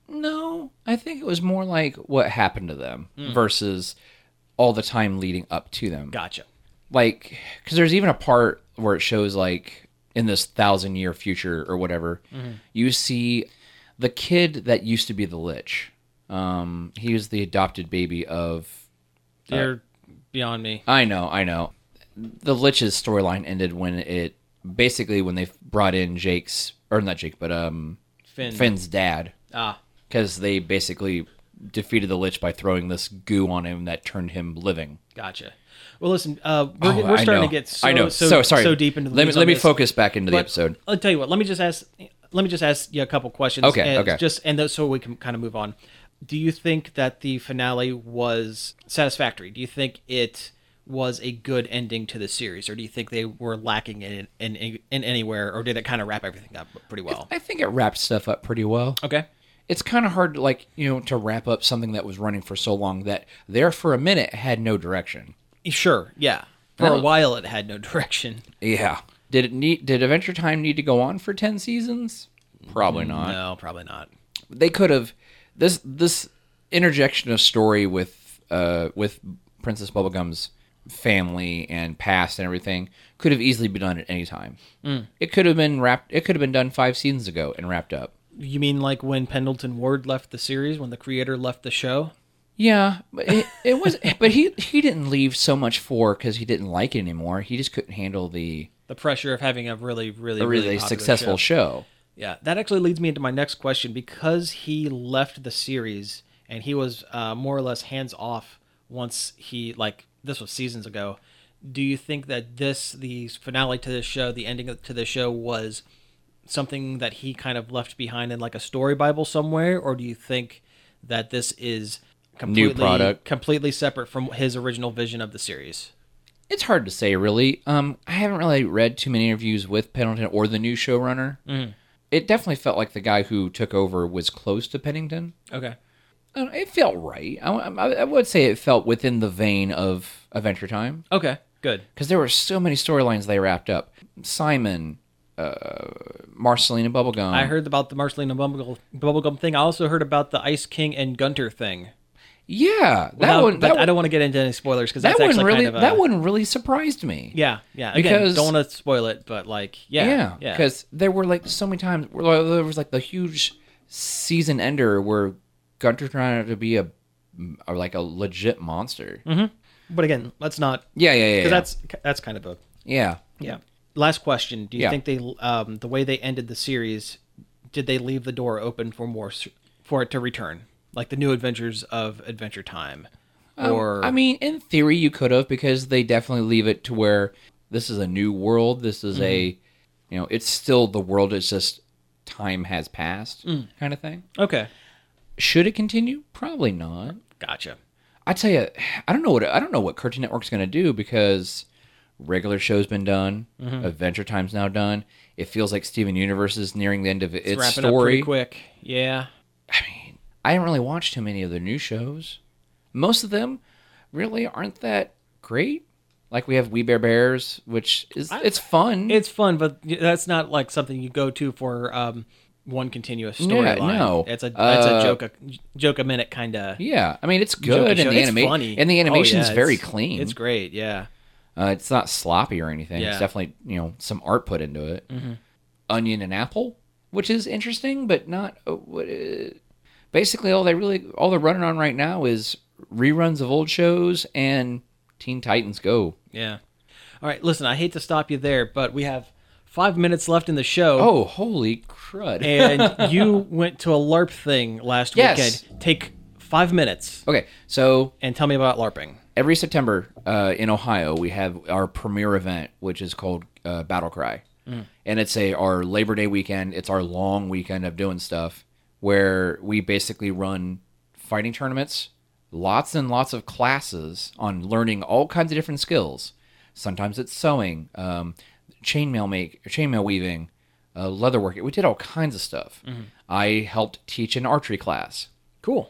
No, I think it was more like what happened to them mm. versus all the time leading up to them. Gotcha. Like, because there's even a part where it shows like in this thousand year future or whatever, mm-hmm. you see the kid that used to be the Lich. Um, he was the adopted baby of. Uh, You're beyond me. I know, I know. The Lich's storyline ended when it basically when they brought in Jake's or not Jake, but um Finn. Finn's dad. Ah, because they basically defeated the Lich by throwing this goo on him that turned him living. Gotcha. Well, listen, uh, we're, oh, we're starting know. to get so I know. so, so sorry. so deep into the let me let me this. focus back into the But episode. I'll tell you what. Let me just ask. Let me just ask you a couple questions. Okay. And okay. Just and those, so we can kind of move on. Do you think that the finale was satisfactory? Do you think it was a good ending to the series, or do you think they were lacking in in, in, in anywhere, or did it kind of wrap everything up pretty well? I think it wrapped stuff up pretty well. Okay. It's kind of hard, like, you know, to wrap up something that was running for so long that there for a minute had no direction. Sure, yeah. For a while, it had no direction. Yeah. Did it need? Did Adventure Time need to go on for ten seasons? Probably not. No, probably not. They could have this this interjection of story with uh with Princess Bubblegum's family and past and everything could have easily been done at any time. Mm. It could have been wrapped. It could have been done five seasons ago and wrapped up. You mean like when Pendleton Ward left the series, when the creator left the show? Yeah, but it, it was. But he he didn't leave so much for because he didn't like it anymore. He just couldn't handle the the pressure of having a really, really, a really, really successful show. show. Yeah, that actually leads me into my next question. Because he left the series and he was uh, more or less hands off once he like this was seasons ago. Do you think that this the finale to this show, the ending to this show, was something that he kind of left behind in like a story Bible somewhere, or do you think that this is completely new product, completely separate from his original vision of the series? It's hard to say, really. Um, I haven't really read too many interviews with Pennington or the new showrunner. Mm. It definitely felt like the guy who took over was close to Pennington. Okay. It felt right. I, I, I would say it felt within the vein of Adventure Time. Okay, good. Because there were so many storylines they wrapped up. Simon, uh, Marceline and Bubblegum. I heard about the Marceline and Bubblegum, Bubblegum thing. I also heard about the Ice King and Gunter thing. Yeah, that Without, one. That I don't want to get into any spoilers because that that's one actually really kind of a, that one really surprised me. Yeah, yeah. Again, because don't want to spoil it, but like, yeah, yeah, because yeah. there were like so many times where there was like the huge season ender where Gunter trying to be a or like a legit monster. Mm-hmm. But again, let's not. Yeah, yeah, yeah. Because yeah. that's that's kind of a. Yeah. Yeah. Last question: do you yeah. think they, um, the way they ended the series, did they leave the door open for more, for it to return, like the new adventures of Adventure Time? Or um, I mean, in theory, you could have, because they definitely leave it to where this is a new world. This is mm-hmm. a, you know, it's still the world. It's just time has passed, mm. kind of thing. Okay. Should it continue? Probably not. Gotcha. I tell you, I don't know what I don't know what Cartoon Network's going to do, because regular show's been done, mm-hmm. Adventure Time's now done. It feels like Steven Universe is nearing the end of its, it's wrapping story. Up pretty quick. Yeah. I mean, I haven't really watched too many of the new shows. Most of them really aren't that great. Like we have We Bare Bears, which is I, it's fun. It's fun, but that's not like something you go to for um, one continuous storyline. Yeah, no, it's a it's uh, a joke a joke a minute kind of. Yeah, I mean it's good and the anima- and the animation's oh, yeah, very clean. It's great, yeah. Uh, it's not sloppy or anything. Yeah. It's definitely, you know, some art put into it. Mm-hmm. Onion and Apple, which is interesting, but not. Uh, what, uh, basically, all they really all they're running on right now is reruns of old shows and Teen Titans Go. Yeah. All right, listen, I hate to stop you there, but we have five minutes left in the show. Oh, holy crud. And you went to a LARP thing last yes. weekend. Take five minutes. Okay, so... And tell me about LARPing. Every September uh, in Ohio, we have our premier event, which is called uh, Battle Cry. Mm. And it's a our Labor Day weekend. It's our long weekend of doing stuff where we basically run fighting tournaments, lots and lots of classes on learning all kinds of different skills. Sometimes it's sewing, um, chainmail make, chainmail weaving, uh, leatherworking. We did all kinds of stuff. Mm-hmm. I helped teach an archery class. Cool.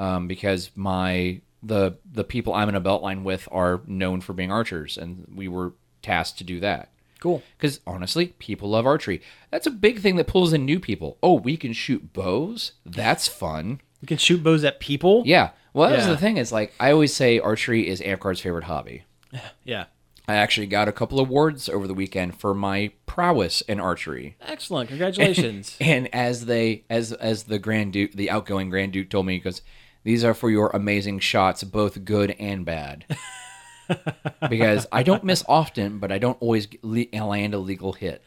um, because my the the people I'm in a belt line with are known for being archers, and we were tasked to do that. Cool. Because honestly, people love archery. That's a big thing that pulls in new people. Oh, we can shoot bows? That's fun. You can shoot bows at people? Yeah. Well, that was Yeah. the thing is, like, I always say archery is Amcard's favorite hobby. Yeah. I actually got a couple awards over the weekend for my prowess in archery. Excellent. Congratulations. And as they, as as the Grand Duke, the outgoing Grand Duke told me, he goes, "These are for your amazing shots, both good and bad." Because I don't miss often, but I don't always le- land a legal hit.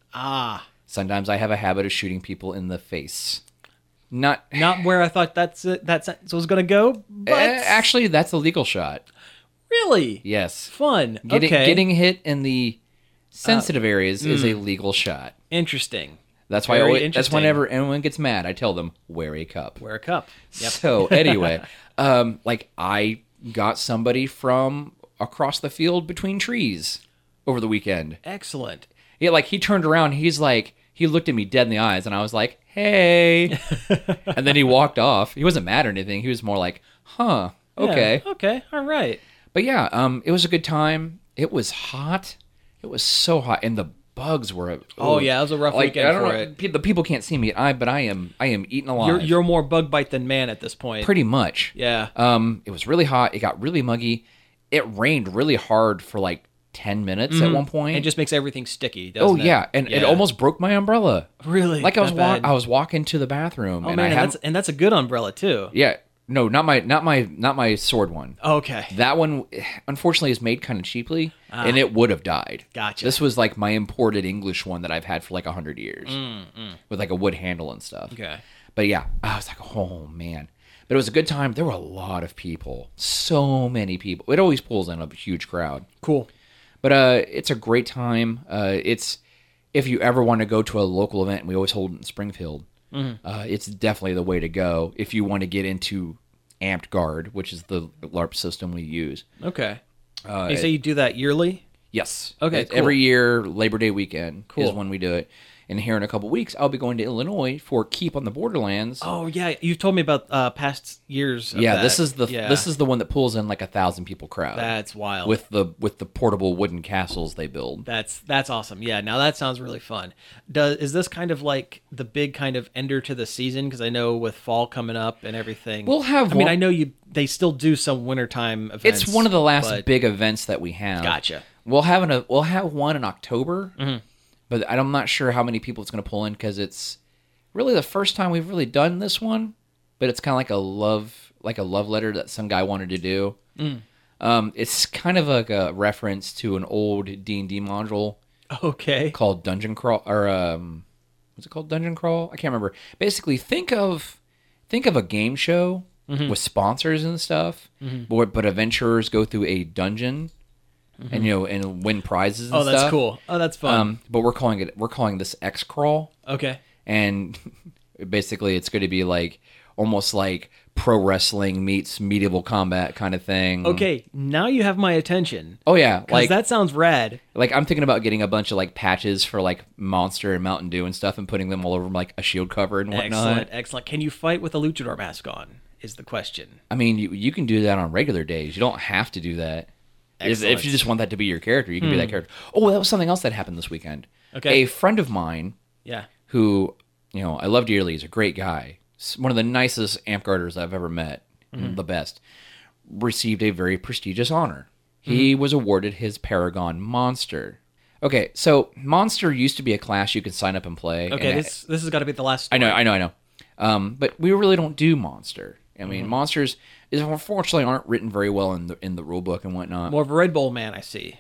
ah. Sometimes I have a habit of shooting people in the face. Not, Not where I thought that's it, that sentence was going to go, but... Eh, actually, that's a legal shot. Really? Yes. Fun. Getting, okay. getting hit in the sensitive areas is a legal shot. Interesting. That's why I Very always, that's interesting. whenever anyone gets mad, I tell them, wear a cup. Wear a cup. Yep. So anyway, um, like I got somebody from across the field between trees over the weekend. Excellent. Yeah, like he turned around, he's like, he looked at me dead in the eyes, and I was like, hey. And then he walked off. He wasn't mad or anything. He was more like, huh, okay. Yeah, okay. All right. But yeah, um, it was a good time. It was hot. It was so hot, and the bugs were. Oh, ooh. yeah, it was a rough Like, weekend I don't for know, it. pe- The people can't see me, I but I am. I am eaten alive. You're you're more bug bite than man at this point. pretty much. Yeah. Um, it was really hot. It got really muggy. It rained really hard for like ten minutes at one point. It just makes everything sticky, oh doesn't it? yeah, and it almost broke my umbrella. Really? Like I was That wa- bad? I was walking to the bathroom, Oh and man, I and had that's and that's a good umbrella too. yeah. No, not my not my not my sword one. Okay. That one, unfortunately, is made kind of cheaply, and it would have died. Gotcha. This was like my imported English one that I've had for like a hundred years, with like a wood handle and stuff. Okay. But yeah, I was like, oh man. But it was a good time. There were a lot of people, so many people. It always pulls in a huge crowd. Cool. But uh, it's a great time. Uh, it's if you ever want to go to a local event, and we always hold it in Springfield. Uh, it's definitely the way to go if you want to get into Amped Guard, which is the LARP system we use. Okay. Uh, you say you do that yearly? Yes. Okay, It's cool. Every year, Labor Day weekend is Cool. when we do it. And here in a couple weeks, I'll be going to Illinois for Keep on the Borderlands. Oh yeah, you told me about uh, past years. Of yeah, that. this is the Yeah. this is the one that pulls in like a thousand people crowd That's wild. with the with the portable wooden castles they build. That's that's awesome. Yeah, now that sounds really fun. Does is this kind of like the big kind of ender to the season? Because I know with fall coming up and everything, We'll have I mean, one- I know you. They still do some wintertime events. It's one of the last but- big events that we have. Gotcha. We'll have an we'll have one in October, Mm-hmm. but I'm not sure how many people it's going to pull in because it's really the first time we've really done this one. But it's kind of like a love like a love letter that some guy wanted to do. Mm. Um, it's kind of like a reference to an old D and D module Okay. called Dungeon Crawl, or um, what's it called? Dungeon Crawl? I can't remember. Basically, think of think of a game show Mm-hmm. with sponsors and stuff, but but adventurers go through a dungeon, and you know, and win prizes. And Oh, that's stuff. cool. Oh, that's fun. Um, but we're calling it we're calling this X Crawl, okay. and basically, it's going to be like almost like pro wrestling meets medieval combat kind of thing. Okay. Now you have my attention. Oh yeah, Because like that sounds rad. Like I'm thinking about getting a bunch of like patches for like Monster and Mountain Dew and stuff, and putting them all over like a shield cover and whatnot. Excellent. Excellent. Can you fight with a luchador mask on? Is the question. I mean, you you can do that on regular days. You don't have to do that. If, Excellent. if you just want that to be your character, you can be that character. Oh, that was something else that happened this weekend. Okay. A friend of mine Yeah. who, you know, I love dearly, he's a great guy. S- One of the nicest amp guarders I've ever met, the best, received a very prestigious honor. He was awarded his Paragon Monster. Okay, so Monster used to be a class you could sign up and play. Okay. and it- This this has got to be the last. I know, story. I know, I know. Um, but we really don't do Monster. I mean, monsters is unfortunately aren't written very well in the in the rule book and whatnot. More of a Red Bull man, I see.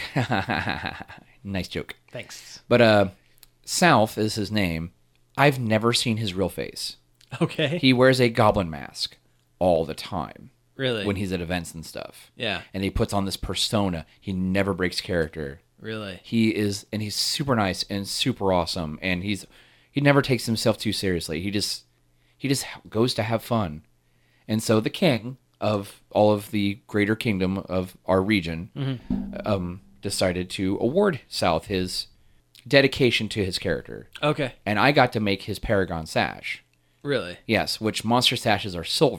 Nice joke. Thanks. But uh, South is his name. I've never seen his real face. Okay. He wears a goblin mask all the time really? when he's at events and stuff. Yeah. And he puts on this persona. He never breaks character. Really. He is, and he's super nice and super awesome. And he's he never takes himself too seriously. He just he just goes to have fun. And so the king of all of the greater kingdom of our region Mm-hmm. um, decided to award South his dedication to his character. Okay. And I got to make his Paragon sash. Really. Yes, which monster sashes are silver.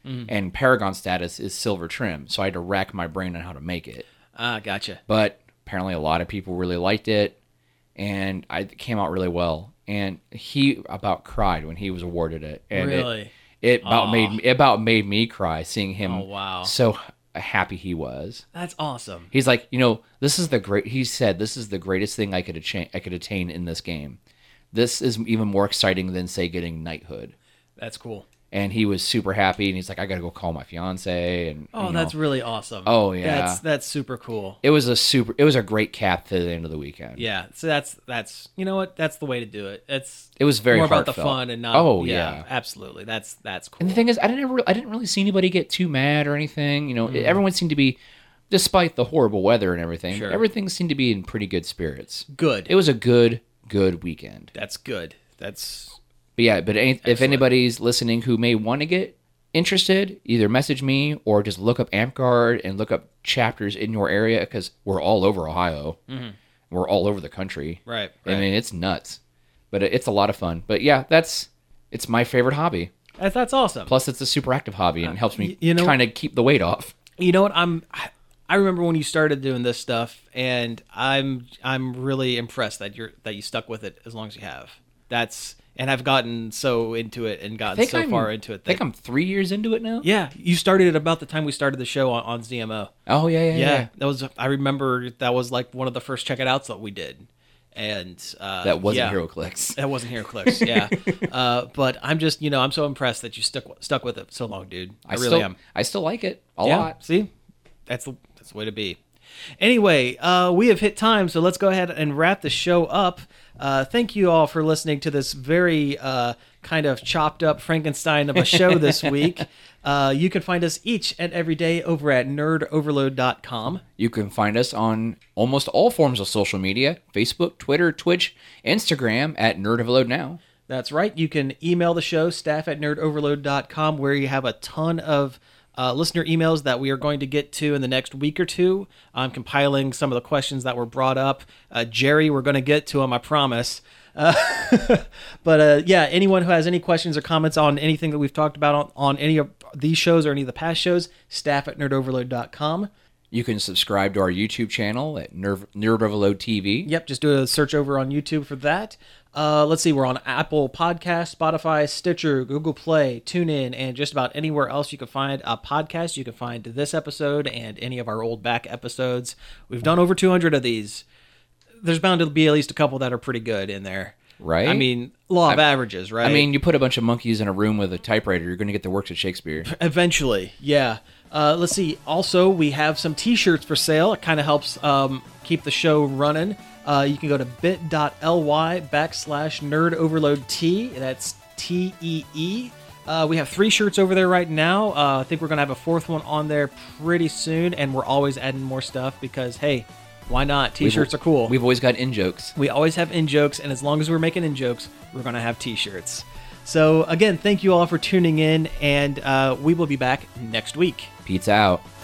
and Paragon status is silver trim. So I had to rack my brain on how to make it. Ah, gotcha. But apparently a lot of people really liked it, and I, it came out really well. And he about cried when he was awarded it. And Really? It, it about Aw. made it about made me cry seeing him. Oh, wow. So happy he was. That's awesome. He's like, you know, this is the great. He said, this is the greatest thing I could attain. I could attain in this game. This is even more exciting than say getting knighthood. That's cool. And he was super happy, and he's like, I gotta go call my fiance. And Oh, you know, that's really awesome. Oh, yeah. That's that's super cool. it was a super. It was a great cap to the end of the weekend. Yeah. So that's that's you know what? That's the way to do it. It's It was very more about the heartfelt. fun and not. Oh, yeah, yeah. absolutely. That's that's cool. And the thing is, I didn't ever, I didn't really see anybody get too mad or anything. You know, Mm. everyone seemed to be, despite the horrible weather and everything, Sure. everything seemed to be in pretty good spirits. Good. It was a good, good weekend. That's good. That's But yeah, but any, if Excellent. anybody's listening who may want to get interested, either message me or just look up AmpGuard and look up chapters in your area, because we're all over Ohio. Mm-hmm. We're all over the country. right. I right. mean, it's nuts, but it- it's a lot of fun. But yeah, that's it's my favorite hobby. that's, that's awesome. Plus, it's a super active hobby and helps me y- you know- kind of keep the weight off. You know what? I'm. I remember when you started doing this stuff, and I'm I'm really impressed that you're that you stuck with it as long as you have. That's and I've gotten so into it and gotten so I'm, far into it. I That, think I'm three years into it now. yeah, you started it about the time we started the show on, on Z M O. Oh yeah, yeah, Yeah, yeah. that was. I remember that was like one of the first check it outs that we did, and uh, That wasn't yeah. Hero Clicks. That wasn't HeroClix, yeah. uh, but I'm just, you know, I'm so impressed that you stuck stuck with it so long, dude. I, really still, am. I still like it a Yeah, lot. see, that's the that's the way to be. Anyway, uh, we have hit time, so let's go ahead and wrap the show up. Uh, thank you all for listening to this very uh, kind of chopped up Frankenstein of a show this week. Uh, you can find us each and every day over at nerd overload dot com. You can find us on almost all forms of social media: Facebook, Twitter, Twitch, Instagram at Nerd Overload Now. That's right. You can email the show, staff at nerd overload dot com, where you have a ton of uh, listener emails that we are going to get to in the next week or two. I'm compiling some of the questions that were brought up. Uh, Jerry, we're going to get to them, I promise. Uh, but uh, yeah, anyone who has any questions or comments on anything that we've talked about on, on any of these shows or any of the past shows, staff at nerd overload dot com. You can subscribe to our YouTube channel at Nerd, Nerd Overload T V. Yep, just do a search over on YouTube for that. Uh, let's see, we're on Apple Podcasts, Spotify, Stitcher, Google Play, TuneIn, and just about anywhere else you can find a podcast. You can find this episode and any of our old back episodes. We've done over two hundred of these. There's bound to be at least a couple that are pretty good in there. Right? I mean, law of averages, right? I mean, you put a bunch of monkeys in a room with a typewriter, you're going to get the works of Shakespeare. Eventually, yeah. Uh, let's see. Also, we have some T-shirts for sale. It kind of helps um, keep the show running. Uh, you can go to bit.ly backslash nerd overload T. That's T E E. Uh, we have three shirts over there right now. Uh, I think we're going to have a fourth one on there pretty soon, and we're always adding more stuff because, hey, why not? T-shirts We've- are cool. We've always got in jokes. We always have in-jokes, and as long as we're making in-jokes, we're going to have T-shirts. So, again, thank you all for tuning in, and uh, we will be back next week. Pete's out.